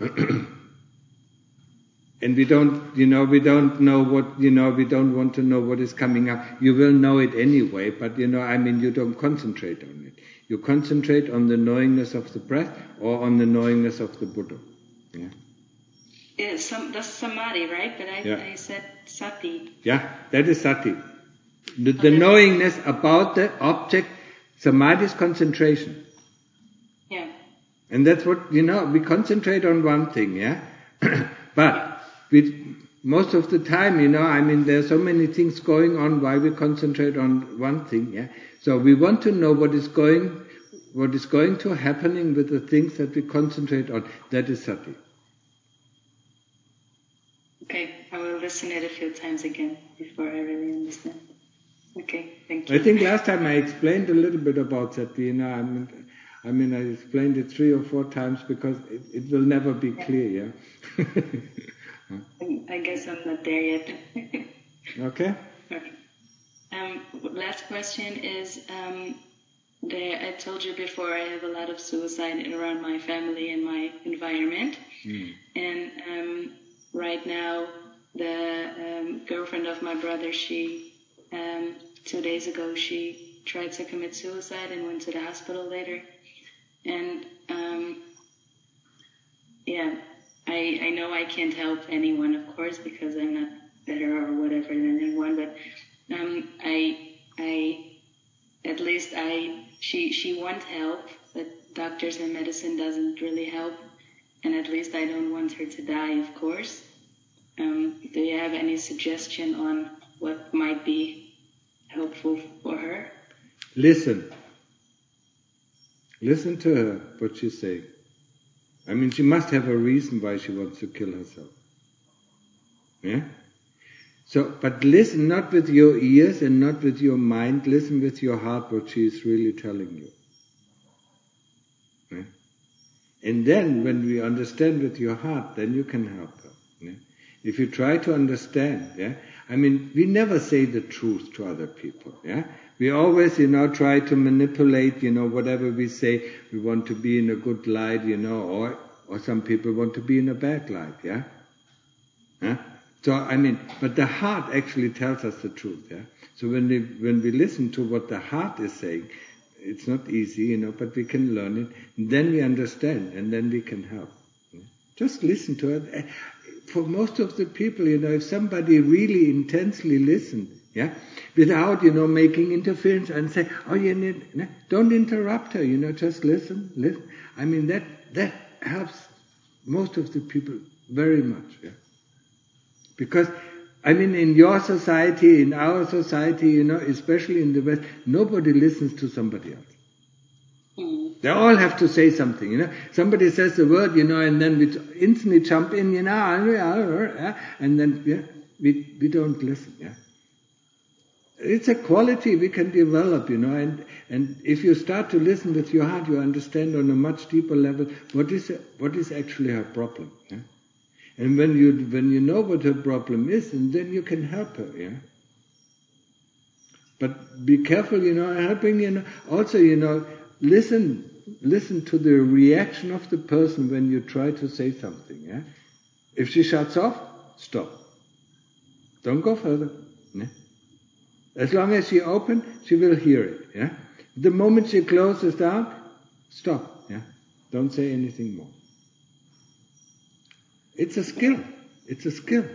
And we don't know what, we don't want to know what is coming up. You will know it anyway, but you don't concentrate on it. You concentrate on the knowingness of the breath or on the knowingness of the Buddha. Yeah. Yeah, that's samadhi, right? But I said sati. Yeah, that is sati. The knowingness about the object, samadhi is concentration. Yeah. And that's what, we concentrate on one thing, yeah? But most of the time, there are so many things going on while we concentrate on one thing, yeah? So we want to know what is going to happening with the things that we concentrate on. That is sati. Okay, I will listen it a few times again before I really understand. Okay, thank you. I think last time I explained a little bit about sati, I explained it 3 or 4 times because it will never be clear, yeah? I guess I'm not there yet. Okay. Last question is, I told you before I have a lot of suicide around my family and my environment. And right now, the girlfriend of my brother, she 2 days ago, she tried to commit suicide and went to the hospital later. And I know I can't help anyone, of course, because I'm not better or whatever than anyone, but she wants help, but doctors and medicine doesn't really help, and at least I don't want her to die, of course. Do you have any suggestion on what might be helpful for her? Listen to her, what she's saying. I mean, she must have a reason why she wants to kill herself. Yeah? So, but listen not with your ears and not with your mind, listen with your heart what she is really telling you. Yeah? And then, when we understand with your heart, then you can help her. Yeah? If you try to understand, I mean, we never say the truth to other people, We always, try to manipulate, whatever we say. We want to be in a good light, or some people want to be in a bad light, So, I mean, but the heart actually tells us the truth, So when we listen to what the heart is saying, it's not easy, but we can learn it. And then we understand, and then we can help. Just listen to it. For most of the people, if somebody really intensely listened, without, making interference and say, don't interrupt her, just listen. I mean, that helps most of the people very much, Because, I mean, in your society, in our society, especially in the West, nobody listens to somebody else. They all have to say something, Somebody says the word, and then we instantly jump in, and then, we don't listen, It's a quality we can develop, and if you start to listen with your heart, you understand on a much deeper level what is actually her problem, And when you know what her problem is, and then you can help her, But be careful, helping, also, listen to the reaction of the person when you try to say something, If she shuts off, stop. Don't go further, As long as she opens, she will hear it, The moment she closes down, stop, Don't say anything more. It's a skill. It's a skill,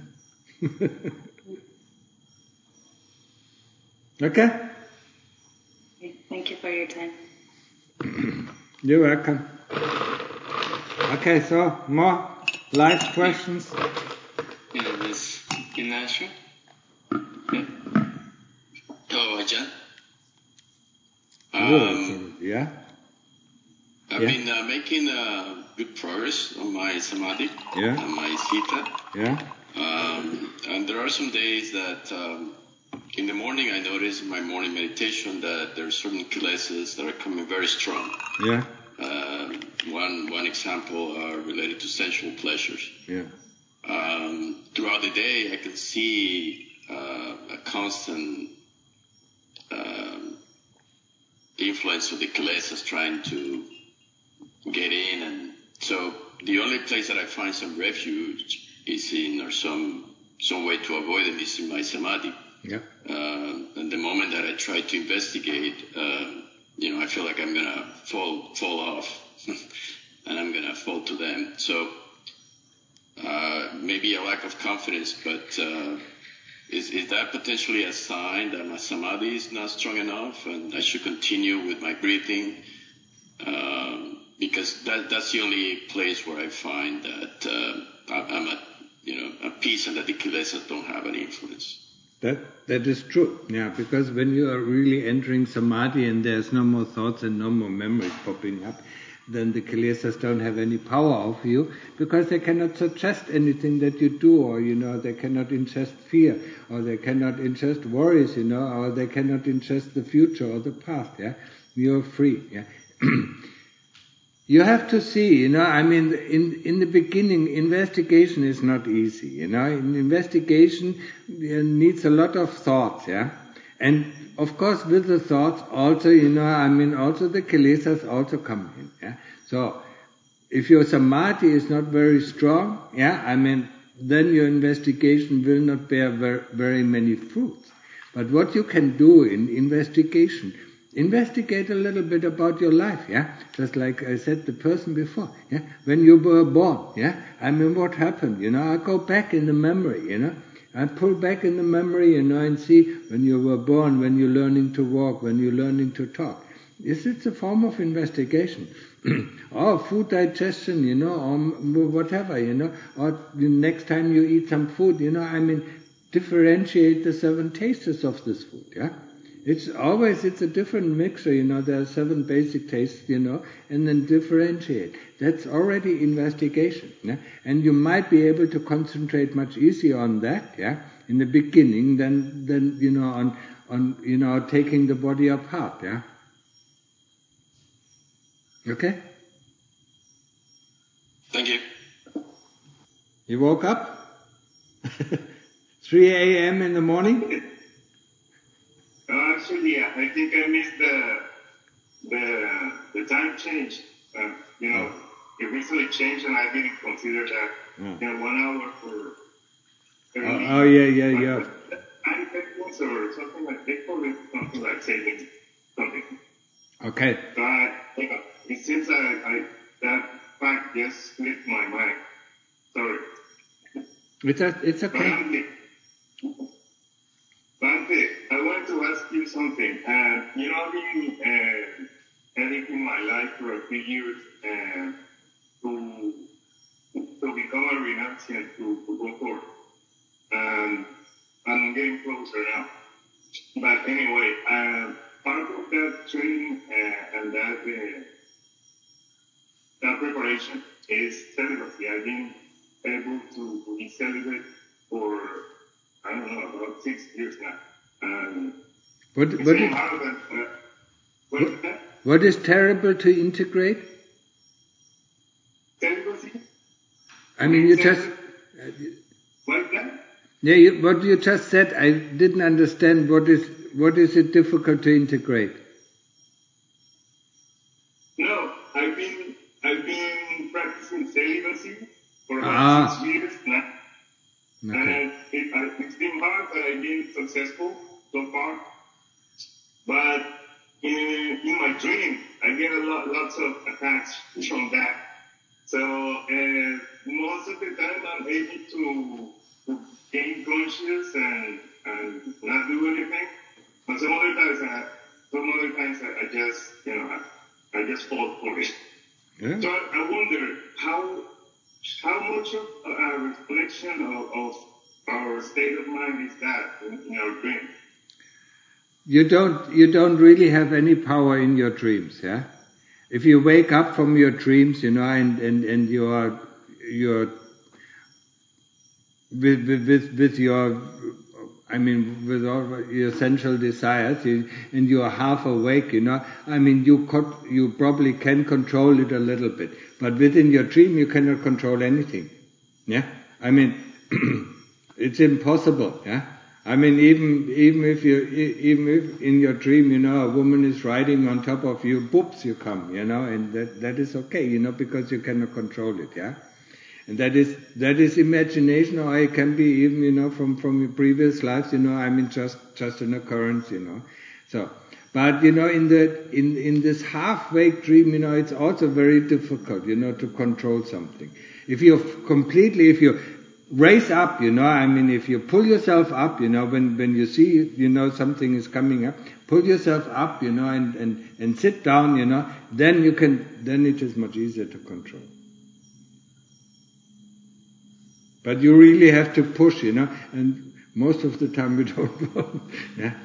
Okay? Thank you for your time. You're welcome. Okay, so more live questions? Yeah, this Ignacio. Hello, Ajahn. I've been making good progress on my samadhi, on my sita. And there are some days that in the morning I notice in my morning meditation that there are certain kilesas that are coming very strong. One example related to sensual pleasures. Throughout the day I can see a constant influence of the kilesas trying to get in, and so the only place that I find some refuge is in, or some way to avoid them, is in my samadhi. And the moment that I try to investigate, I feel like I'm gonna fall off, and I'm gonna fall to them. So maybe a lack of confidence, but is that potentially a sign that my samadhi is not strong enough, and I should continue with my breathing? Because that's the only place where I find that I'm at peace, and that the kilesas don't have any influence. That is true, because when you are really entering samadhi and there's no more thoughts and no more memories popping up, then the kilesas don't have any power over you, because they cannot suggest anything that you do, or they cannot ingest fear, or they cannot ingest worries, or they cannot ingest the future or the past. You're free. You have to see, I mean, in the beginning, investigation is not easy, In investigation, it needs a lot of thoughts, And of course, with the thoughts also, also the kilesas also come in, So, if your samadhi is not very strong, then your investigation will not bear very many fruits. But what you can do in investigate a little bit about your life, yeah? Just like I said, the person before, yeah? When you were born, yeah? I mean, what happened, I go back in the memory, I pull back in the memory, and see when you were born, when you're learning to walk, when you're learning to talk. It's a form of investigation. Or food digestion, or whatever, or the next time you eat some food, differentiate the 7 tastes of this food, yeah? It's a different mixture, there are 7 basic tastes, and then differentiate. That's already investigation, yeah? And you might be able to concentrate much easier on that, yeah, in the beginning than on taking the body apart, yeah? Okay? Thank you. You woke up? 3 a.m. in the morning? Actually, I think I missed the time change. It recently changed, and I didn't consider that. 1 hour for. Yeah. Time difference or something like they call it something like saving something. Okay. So it seems that fact just slipped my mind. Sorry. It's okay. Bante, I want to ask you something. I've been editing my life for a few years to become a renunciant to go forward. I'm getting closer now. But anyway, part of that training and that preparation is celibacy. I've been able to be celibate for, I don't know, about 6 years now. What is terrible to integrate? Celibacy? I mean, you just... What's that? Yeah, what you just said, I didn't understand. What is it difficult to integrate? No, I've been practicing celibacy for about 6 years now. Okay. And it's been hard, but I've been successful so far. But in my dream, I get lots of attacks from that. So most of the time, I'm able to gain conscious and not do anything. But some other times I just I just fall for it. Yeah. So I wonder how much of a reflection of our state of mind is that in our dream? You don't really have any power in your dreams, yeah? If you wake up from your dreams, and you're with your, with all your sensual desires, and you are half awake, you probably can control it a little bit. But within your dream, you cannot control anything. Yeah? It's impossible, yeah? Even if in your dream, a woman is riding on top of you, boops, you come, and that is okay, because you cannot control it, yeah? And that is imagination, or it can be even, from your previous lives, just an occurrence, So, but, in this half-wake dream, it's also very difficult, to control something. If you raise up, if you pull yourself up, when you see, something is coming up, pull yourself up, and sit down, then it is much easier to control. But you really have to push, and most of the time we don't want, yeah.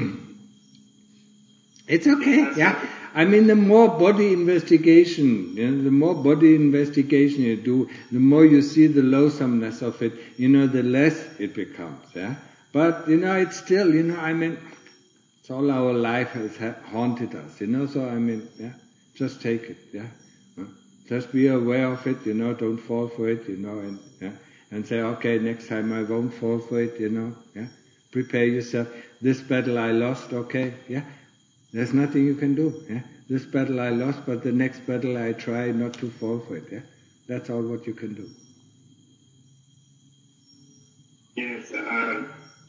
It's okay, yeah. The more body investigation, the more body investigation you do, the more you see the loathsomeness of it, the less it becomes, yeah. But, it's still, it's all our life has haunted us, so, yeah, just take it, yeah. Just be aware of it, don't fall for it, and, yeah. And say, okay, next time I won't fall for it, yeah. Prepare yourself. This battle I lost, okay, yeah. There's nothing you can do, yeah. This battle I lost, but the next battle I try not to fall for it, yeah. That's all what you can do. Yes,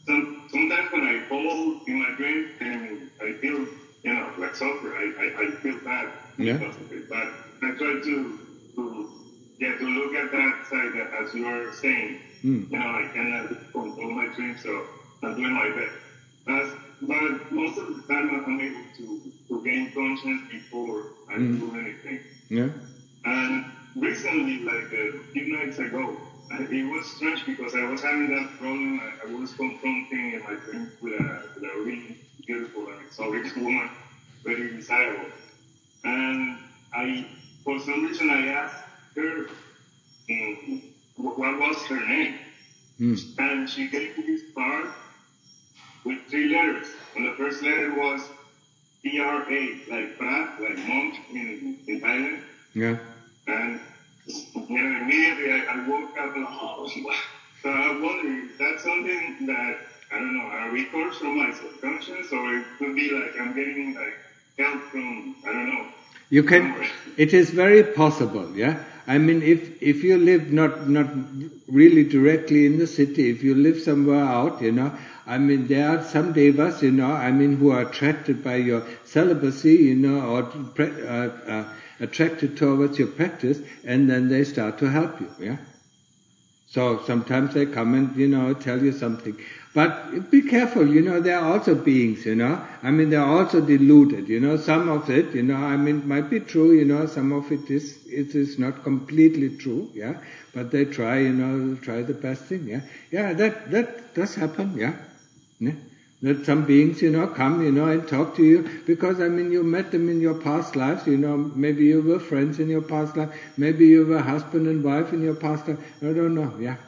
sometimes when I fall in my dream and I feel, like suffer, I feel bad because of it. But I try to look at that side as you are saying. I cannot control my dreams, so I'm doing my best. But most of the time I'm able to gain conscience before I do anything. Yeah. And recently, like a few nights ago, it was strange because I was having that problem. I was confronting in my dreams with a really beautiful and exotic woman, very desirable. And for some reason, I asked her what was her name. And she gave me this card with 3 letters. And the first letter was P-R-A, like Pra, like monk in Thailand. Yeah. And immediately I woke up like, oh, wow. So I wonder, is that something that, I don't know, a record from my subconscious, or it could be like I'm getting like help from, I don't know. You can, it is very possible, yeah? I mean, if you live not really directly in the city, if you live somewhere out, I mean, there are some devas, I mean, who are attracted by your celibacy, or attracted towards your practice, and then they start to help you, yeah? So sometimes they come and, tell you something. But be careful, there are also beings, I mean, they are also deluded, some of it, I mean, might be true, some of it is not completely true, yeah? But they try, try the best thing, yeah? Yeah, that does happen, yeah? Yeah? That some beings, come, and talk to you, because, I mean, you met them in your past lives, maybe you were friends in your past life, maybe you were husband and wife in your past life, I don't know, yeah.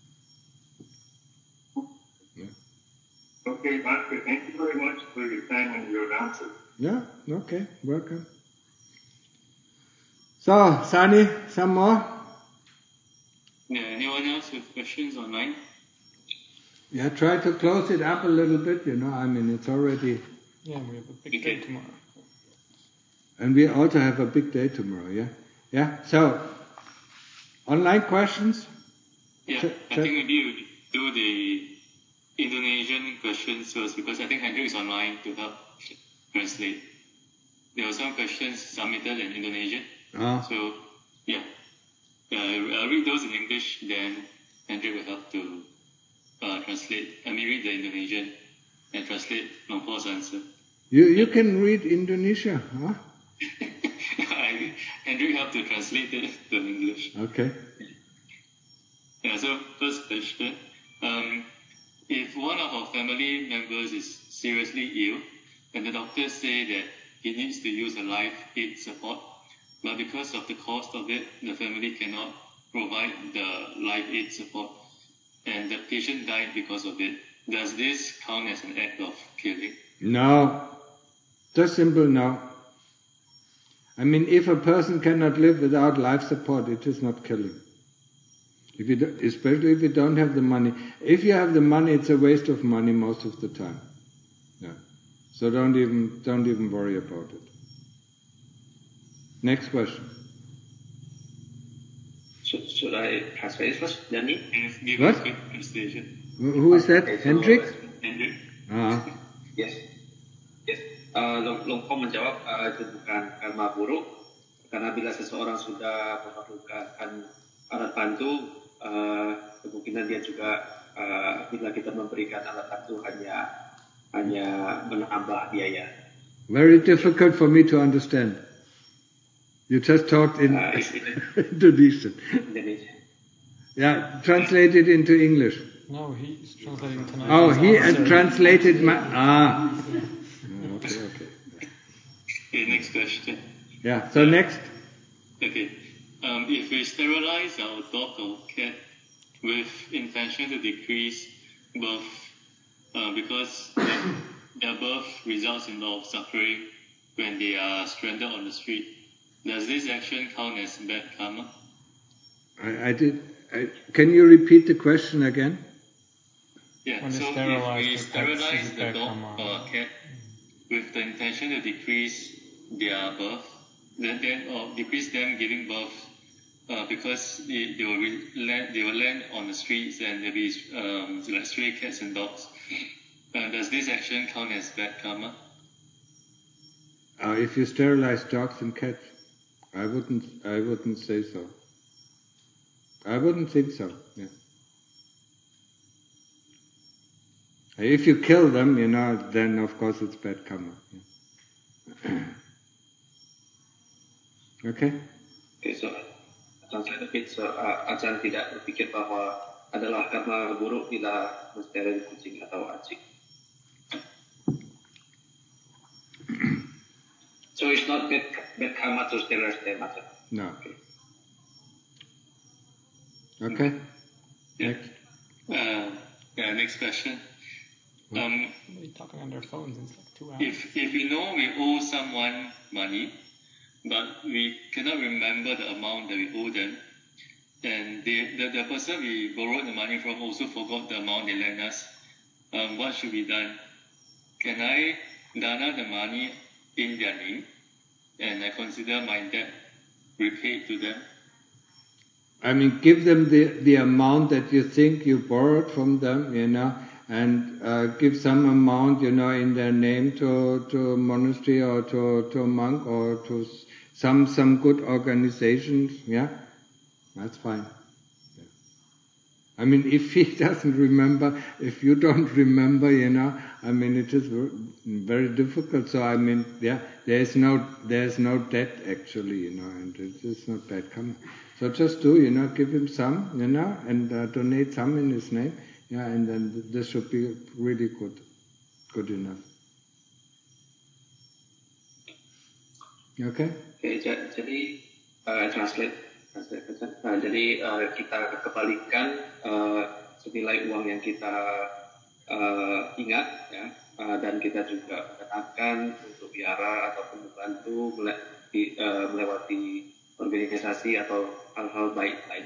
Okay, Bhaskar, thank you very much for your time and your answer. Yeah, okay, welcome. So, Sani, some more? Yeah, anyone else with questions online? Yeah, try to close it up a little bit, I mean, it's already... Yeah, we have a big day tomorrow. And we also have a big day tomorrow, yeah? Yeah, so, online questions? Yeah, I think maybe we do the Indonesian questions first, because I think Hendrik is online to help translate. There were some questions submitted in Indonesian. So, yeah. I'll read those in English, then Hendrik will help to translate. Read the Indonesian and translate Long Paul's answer. You can read Indonesia, huh? Hendrik helped to translate it to English. Okay. Yeah, so first question. If one of our family members is seriously ill, and the doctors say that he needs to use a life aid support, but because of the cost of it, the family cannot provide the life aid support, and the patient died because of it, does this count as an act of killing? No. Just simple no. I mean, if a person cannot live without life support, it is not killing. Especially if you don't have the money. If you have the money, it's a waste of money most of the time. Yeah. So don't even worry about it. Next question. Should I translate first, Danny? What? Who is that? Okay, Hendrik? Hendrik. Yes. Long Paul menjawab itu bukan karma buruk, karena bila seseorang sudah memerlukan alat bantu, kemungkinan dia juga bila kita memberikan alat bantu hanya menambah biaya. Very difficult for me to understand. You just talked in Indonesian. Yeah, translate it into English. No, he's translating tonight. Oh, he translated my... Okay. Okay, next question. Yeah, so next. Okay. If we sterilize our dog or cat with intention to decrease birth, because their birth results in a lot of suffering when they are stranded on the street, does this action count as bad karma? Can you repeat the question again? Yeah, so if we sterilize the dog or cat with the intention to decrease their birth, or decrease them giving birth, because they will land on the streets and there'll be like stray cats and dogs. Does this action count as bad karma? If you sterilize dogs and cats, I wouldn't say so. I wouldn't think so. Yeah. If you kill them, then of course it's bad karma. Yeah. Okay. Okay, so translate a bit. So Ajahn tidak berpikir bahwa adalah karma buruk bila mensteril kucing atau anjing. So it's not bad karma to sterilize them, Ajahn. No. Okay. Next. Next question. Somebody talking on their phones. It's like 2 hours. If we know we owe someone money, but we cannot remember the amount that we owe them, and the person we borrowed the money from also forgot the amount they lent us, what should be done? Can I dana the money in their name, and I consider my debt repaid to them? I mean, give them the amount that you think you borrowed from them, and give some amount, in their name to a monastery or to a monk or to some good organizations. Yeah, that's fine. Yeah. I mean, if he doesn't remember, if you don't remember, I mean, it is very difficult. So I mean, yeah, there's no debt actually, and it is not bad karma. So just give him some, and donate some in his name. Yeah, and then this should be really good enough. Okay? Okay, jadi translate. Jadi kita kembalikan senilai uang yang kita ingat, ya, dan kita juga gunakan untuk biara ataupun membantu melewati organisasi atau hal-hal baik lain.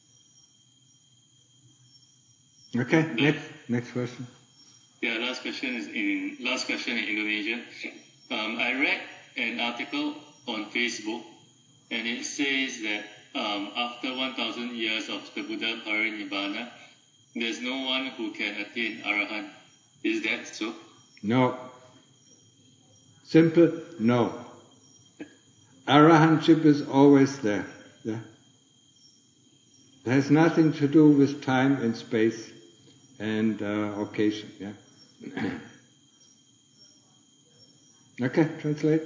Okay, next question. Yeah, last question in Indonesia. I read an article on Facebook, and it says that after 1,000 years of the Buddha Parinibbana, there's no one who can attain Arahant. Is that so? No. Simple, no. Arahantship is always there. Yeah? It has nothing to do with time and space and occasion. Yeah. Okay, translate.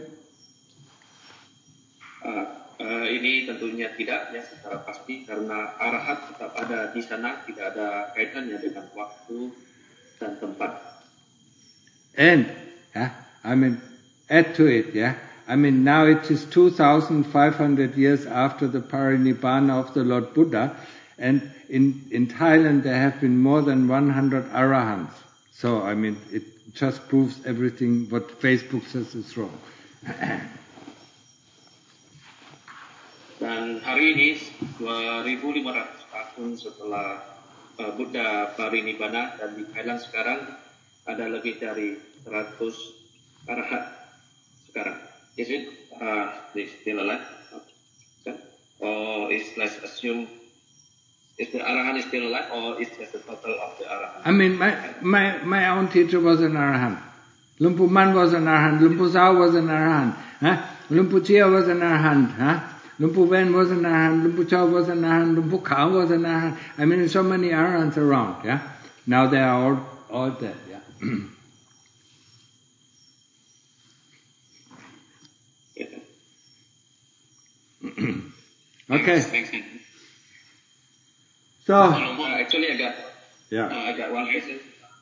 Ini tentunya tidak, ya, secara pasti, karena arahat tetap ada di sana, tidak ada kaitannya dengan waktu dan tempat. And, I mean, add to it, I mean, now it is 2,500 years after the Parinibbana of the Lord Buddha, and in Thailand there have been more than 100 Arahants. So, I mean, it just proves everything what Facebook says is wrong. Dan hari ini 2.500 tahun setelah Buddha Parinibbana, dan di Thailand sekarang ada lebih dari 100 arahat sekarang. Is it still alive? Or let's assume, is the arahant still alive, or is just the total of the arahant? I mean, my own teacher was an arahant. Lumpu Man was an arahant. Lumpu Sao was an arahant. Lumpu Chia was an arahant. Lumpu Ven was an arahant. Lumpu Chao was an arahant. Lumpu Khao was an arahant. I mean, there's so many arahants around. Yeah. Now they are all dead. Yeah. Okay. Thanks. So actually, I got one question.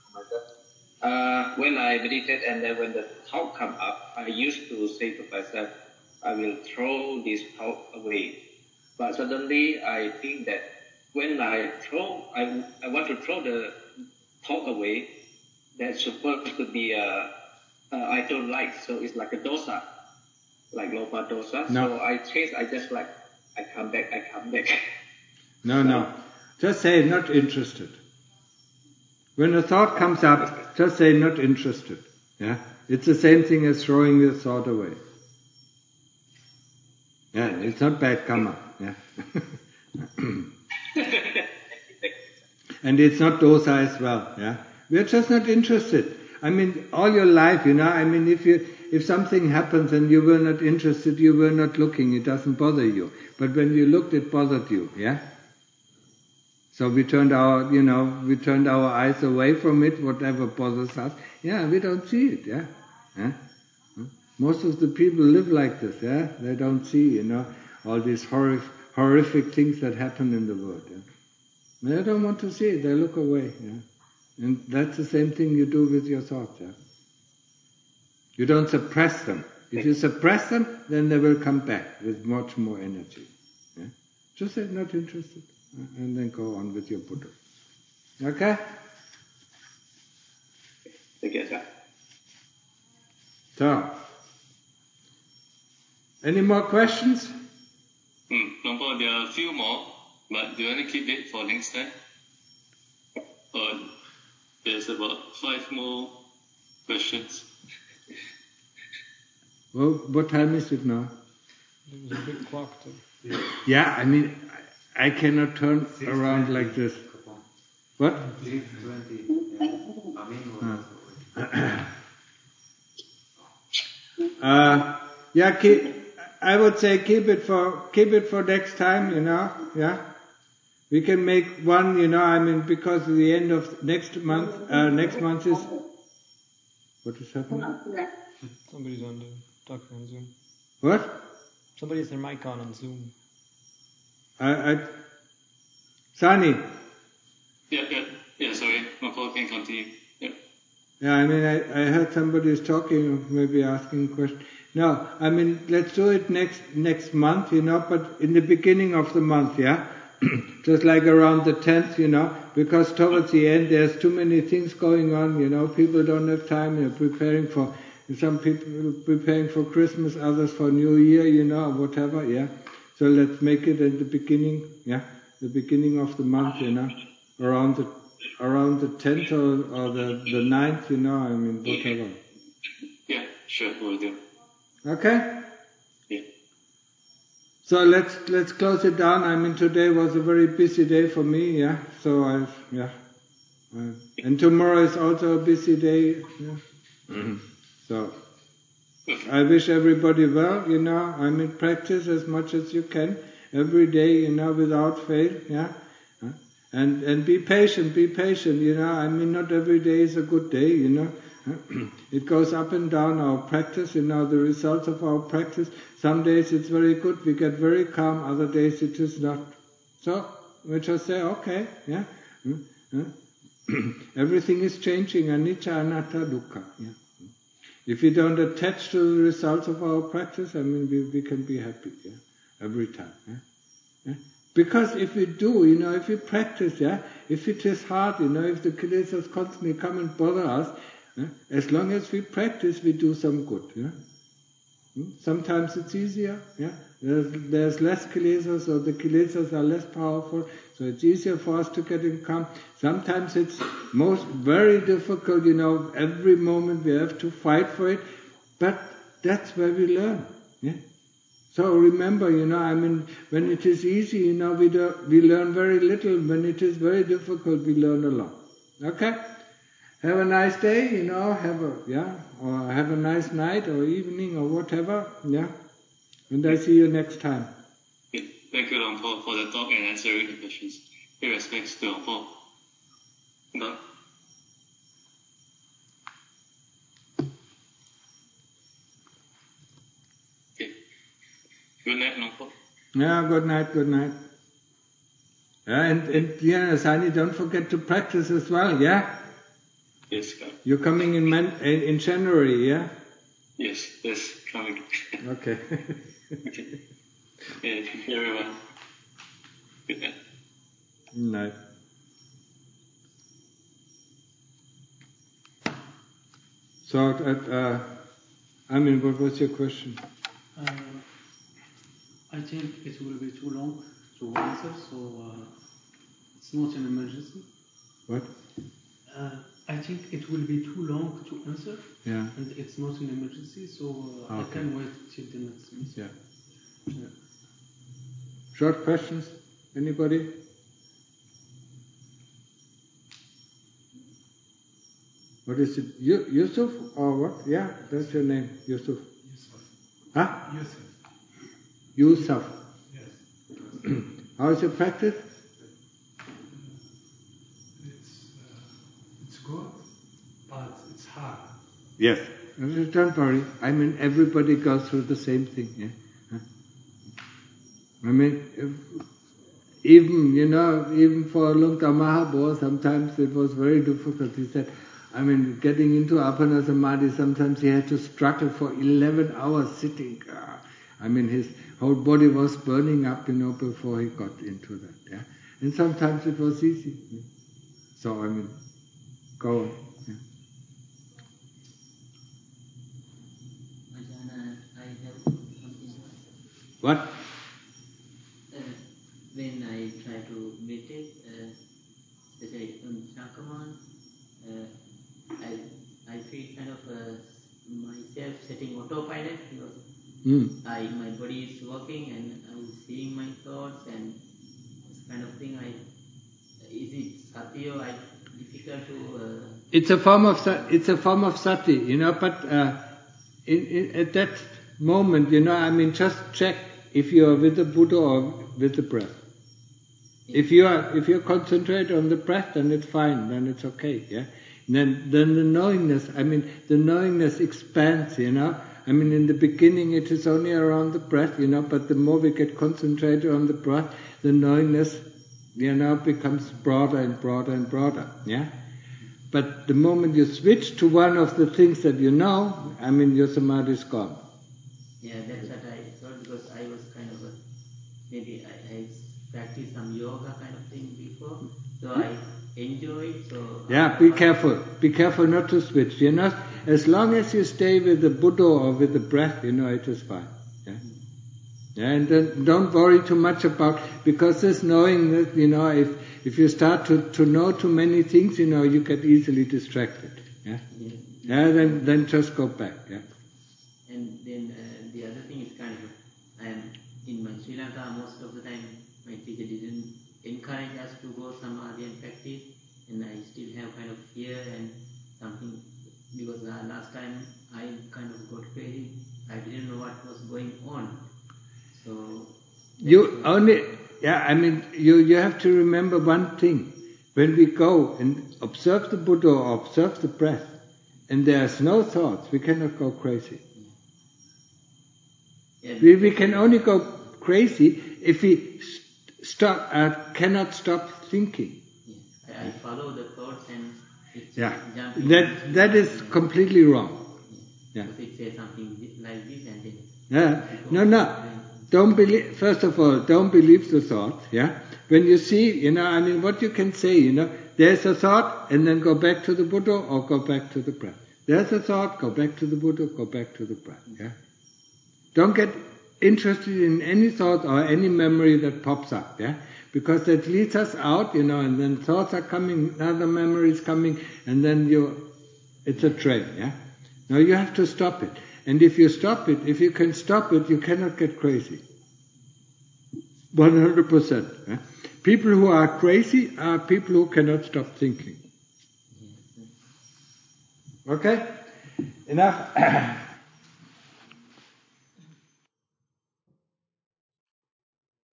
When I meditate and then when the thought come up, I used to say to myself, I will throw this thought away. But suddenly I think that when I want to throw the thought away, that's supposed to be I don't like, so it's like a dosa, like lopa dosa. No. So I just like, I come back. No. Just say not interested. When a thought comes up, just say not interested. Yeah, it's the same thing as throwing the thought away. Yeah, it's not bad karma. Yeah, and it's not dosa as well. Yeah, we are just not interested. I mean, all your life, I mean, if something happens and you were not interested, you were not looking, it doesn't bother you. But when you looked, it bothered you, yeah? So we turned our eyes away from it, whatever bothers us. Yeah, we don't see it, yeah? Most of the people live like this, yeah? They don't see, all these horrific things that happen in the world, yeah? They don't want to see it, they look away, yeah? And that's the same thing you do with your thoughts, yeah? You don't suppress them. If you suppress them, then they will come back with much more energy. Yeah? Just say, not interested, and then go on with your Buddha. Okay? Okay. So, any more questions? Nampak, there are a few more, but do you want to keep it for next time? There's about 5 more questions. Well, what time is it now? There's a big clock too. Yeah, I mean, I cannot turn around like this. What? 6:20. I would say keep it for next time, yeah. We can make one, I mean, because at the end of next month is, what is happening? Somebody's talking on Zoom. What? Somebody has their mic on Zoom. Sani? Yeah, sorry, my call can continue. Yeah, I mean, I heard somebody is talking, maybe asking a question. No, I mean, let's do it next month, but in the beginning of the month, yeah? Just like around the 10th, because towards the end there's too many things going on, people don't have time, some people preparing for Christmas, others for New Year, whatever, yeah? So let's make it at the beginning, yeah? The beginning of the month, around the 10th or the 9th, I mean, whatever. Yeah, sure, will do. Okay? Yeah. So let's close it down. I mean, today was a very busy day for me, yeah? So and tomorrow is also a busy day, yeah? Mm-hmm. So, I wish everybody well, I mean, practice as much as you can, every day, without fail, yeah? And be patient, I mean, not every day is a good day, It goes up and down, our practice, the results of our practice. Some days it's very good, we get very calm, other days it is not. So, we just say, okay, yeah? Everything is changing, anicca, anatta, dukkha, yeah? If we don't attach to the results of our practice, I mean, we can be happy, yeah? Every time, yeah? Yeah? Because if we do, if we practice, yeah, if it is hard, if the kilesas constantly come and bother us, as long as we practice, we do some good, yeah. Sometimes it's easier, yeah. There's less kilesas, or the kilesas are less powerful, so it's easier for us to get in calm. Sometimes it's very difficult, every moment we have to fight for it, but that's where we learn, yeah. So remember, I mean, when it is easy, we learn very little. When it is very difficult, we learn a lot. Okay? Have a nice day, or have a nice night or evening or whatever, yeah? And I see you next time. Yeah. Thank you, Long Po, for the talk and answering the questions. With respects to Long Po. Done. Good night, Long Po. Yeah, good night. Yeah, and Sani, don't forget to practice as well, yeah? Yes, come. You're coming in January, yeah? Yes, coming. Okay. Okay. Yeah, thank you, everyone. Good night. Night. So, I mean, what was your question? I think it will be too long to answer, so it's not an emergency. What? I think it will be too long to answer, yeah. And it's not an emergency, so okay. I can wait till the next meeting. Yeah. Short questions? Anybody? What is it? Yusuf or what? Yeah, that's your name, Yusuf. Huh? Yusuf. Yes. How is your practice? It's good, but it's hard. Yes. Don't worry. I mean, everybody goes through the same thing. Yeah. Huh? I mean, even for Lungta Mahabodh, sometimes it was very difficult. He said, I mean, getting into Appana Samadhi, sometimes he had to struggle for 11 hours sitting. I mean, his whole body was burning up, before he got into that. Yeah, and sometimes it was easy. Yeah? So, I mean, go on. Yeah. I have something. What? When I try to meditate, especially on Shakaman, I feel kind of myself setting autopilot because my body is working and I'm seeing my thoughts and this kind of thing. Is it sati or difficult to? It's a form of sati, but at that moment, I mean, just check if you are with the Buddha or with the breath. If you concentrate on the breath, then it's fine, then it's okay, yeah. Then the knowingness expands, I mean, in the beginning it is only around the breath, but the more we get concentrated on the breath, the knowingness, becomes broader and broader and broader, yeah. But the moment you switch to one of the things that I mean, your samadhi is gone. Yeah, that's what I thought, because I was kind of maybe I practiced some yoga kind of thing before, so I enjoy it. So yeah, be careful not to switch. As long as you stay with the Buddha or with the breath, it is fine. Yeah, yeah, and then don't worry too much about, because this knowing that if you start to know too many things, you get easily distracted. Yeah, yeah, then just go back. Yeah. And then the other thing is kind of, I am in my Sri Lanka most of the time. My teacher didn't encourage us to go samadhi and practice, and I still have kind of fear and something, because last time I kind of got crazy. I didn't know what was going on. So you have to remember one thing. When we go and observe the Buddha or observe the breath, and there's no thoughts, we cannot go crazy. Yeah. We can only go crazy if we cannot stop thinking. Yeah. I follow the thoughts and it's jumping. That is completely wrong. Yeah. Because it says something like this and then. Yeah. No. Don't believe. First of all, don't believe the thought. Yeah. When you see, what you can say, there's a thought, and then go back to the Buddha or go back to the breath. There's a thought, go back to the Buddha, go back to the breath. Yeah. Don't get interested in any thought or any memory that pops up, yeah, because that leads us out, and then thoughts are coming, another memory is coming, and then it's a train, yeah. Now you have to stop it, and if you can stop it, you cannot get crazy. 100%. Yeah? People who are crazy are people who cannot stop thinking. Okay? Enough.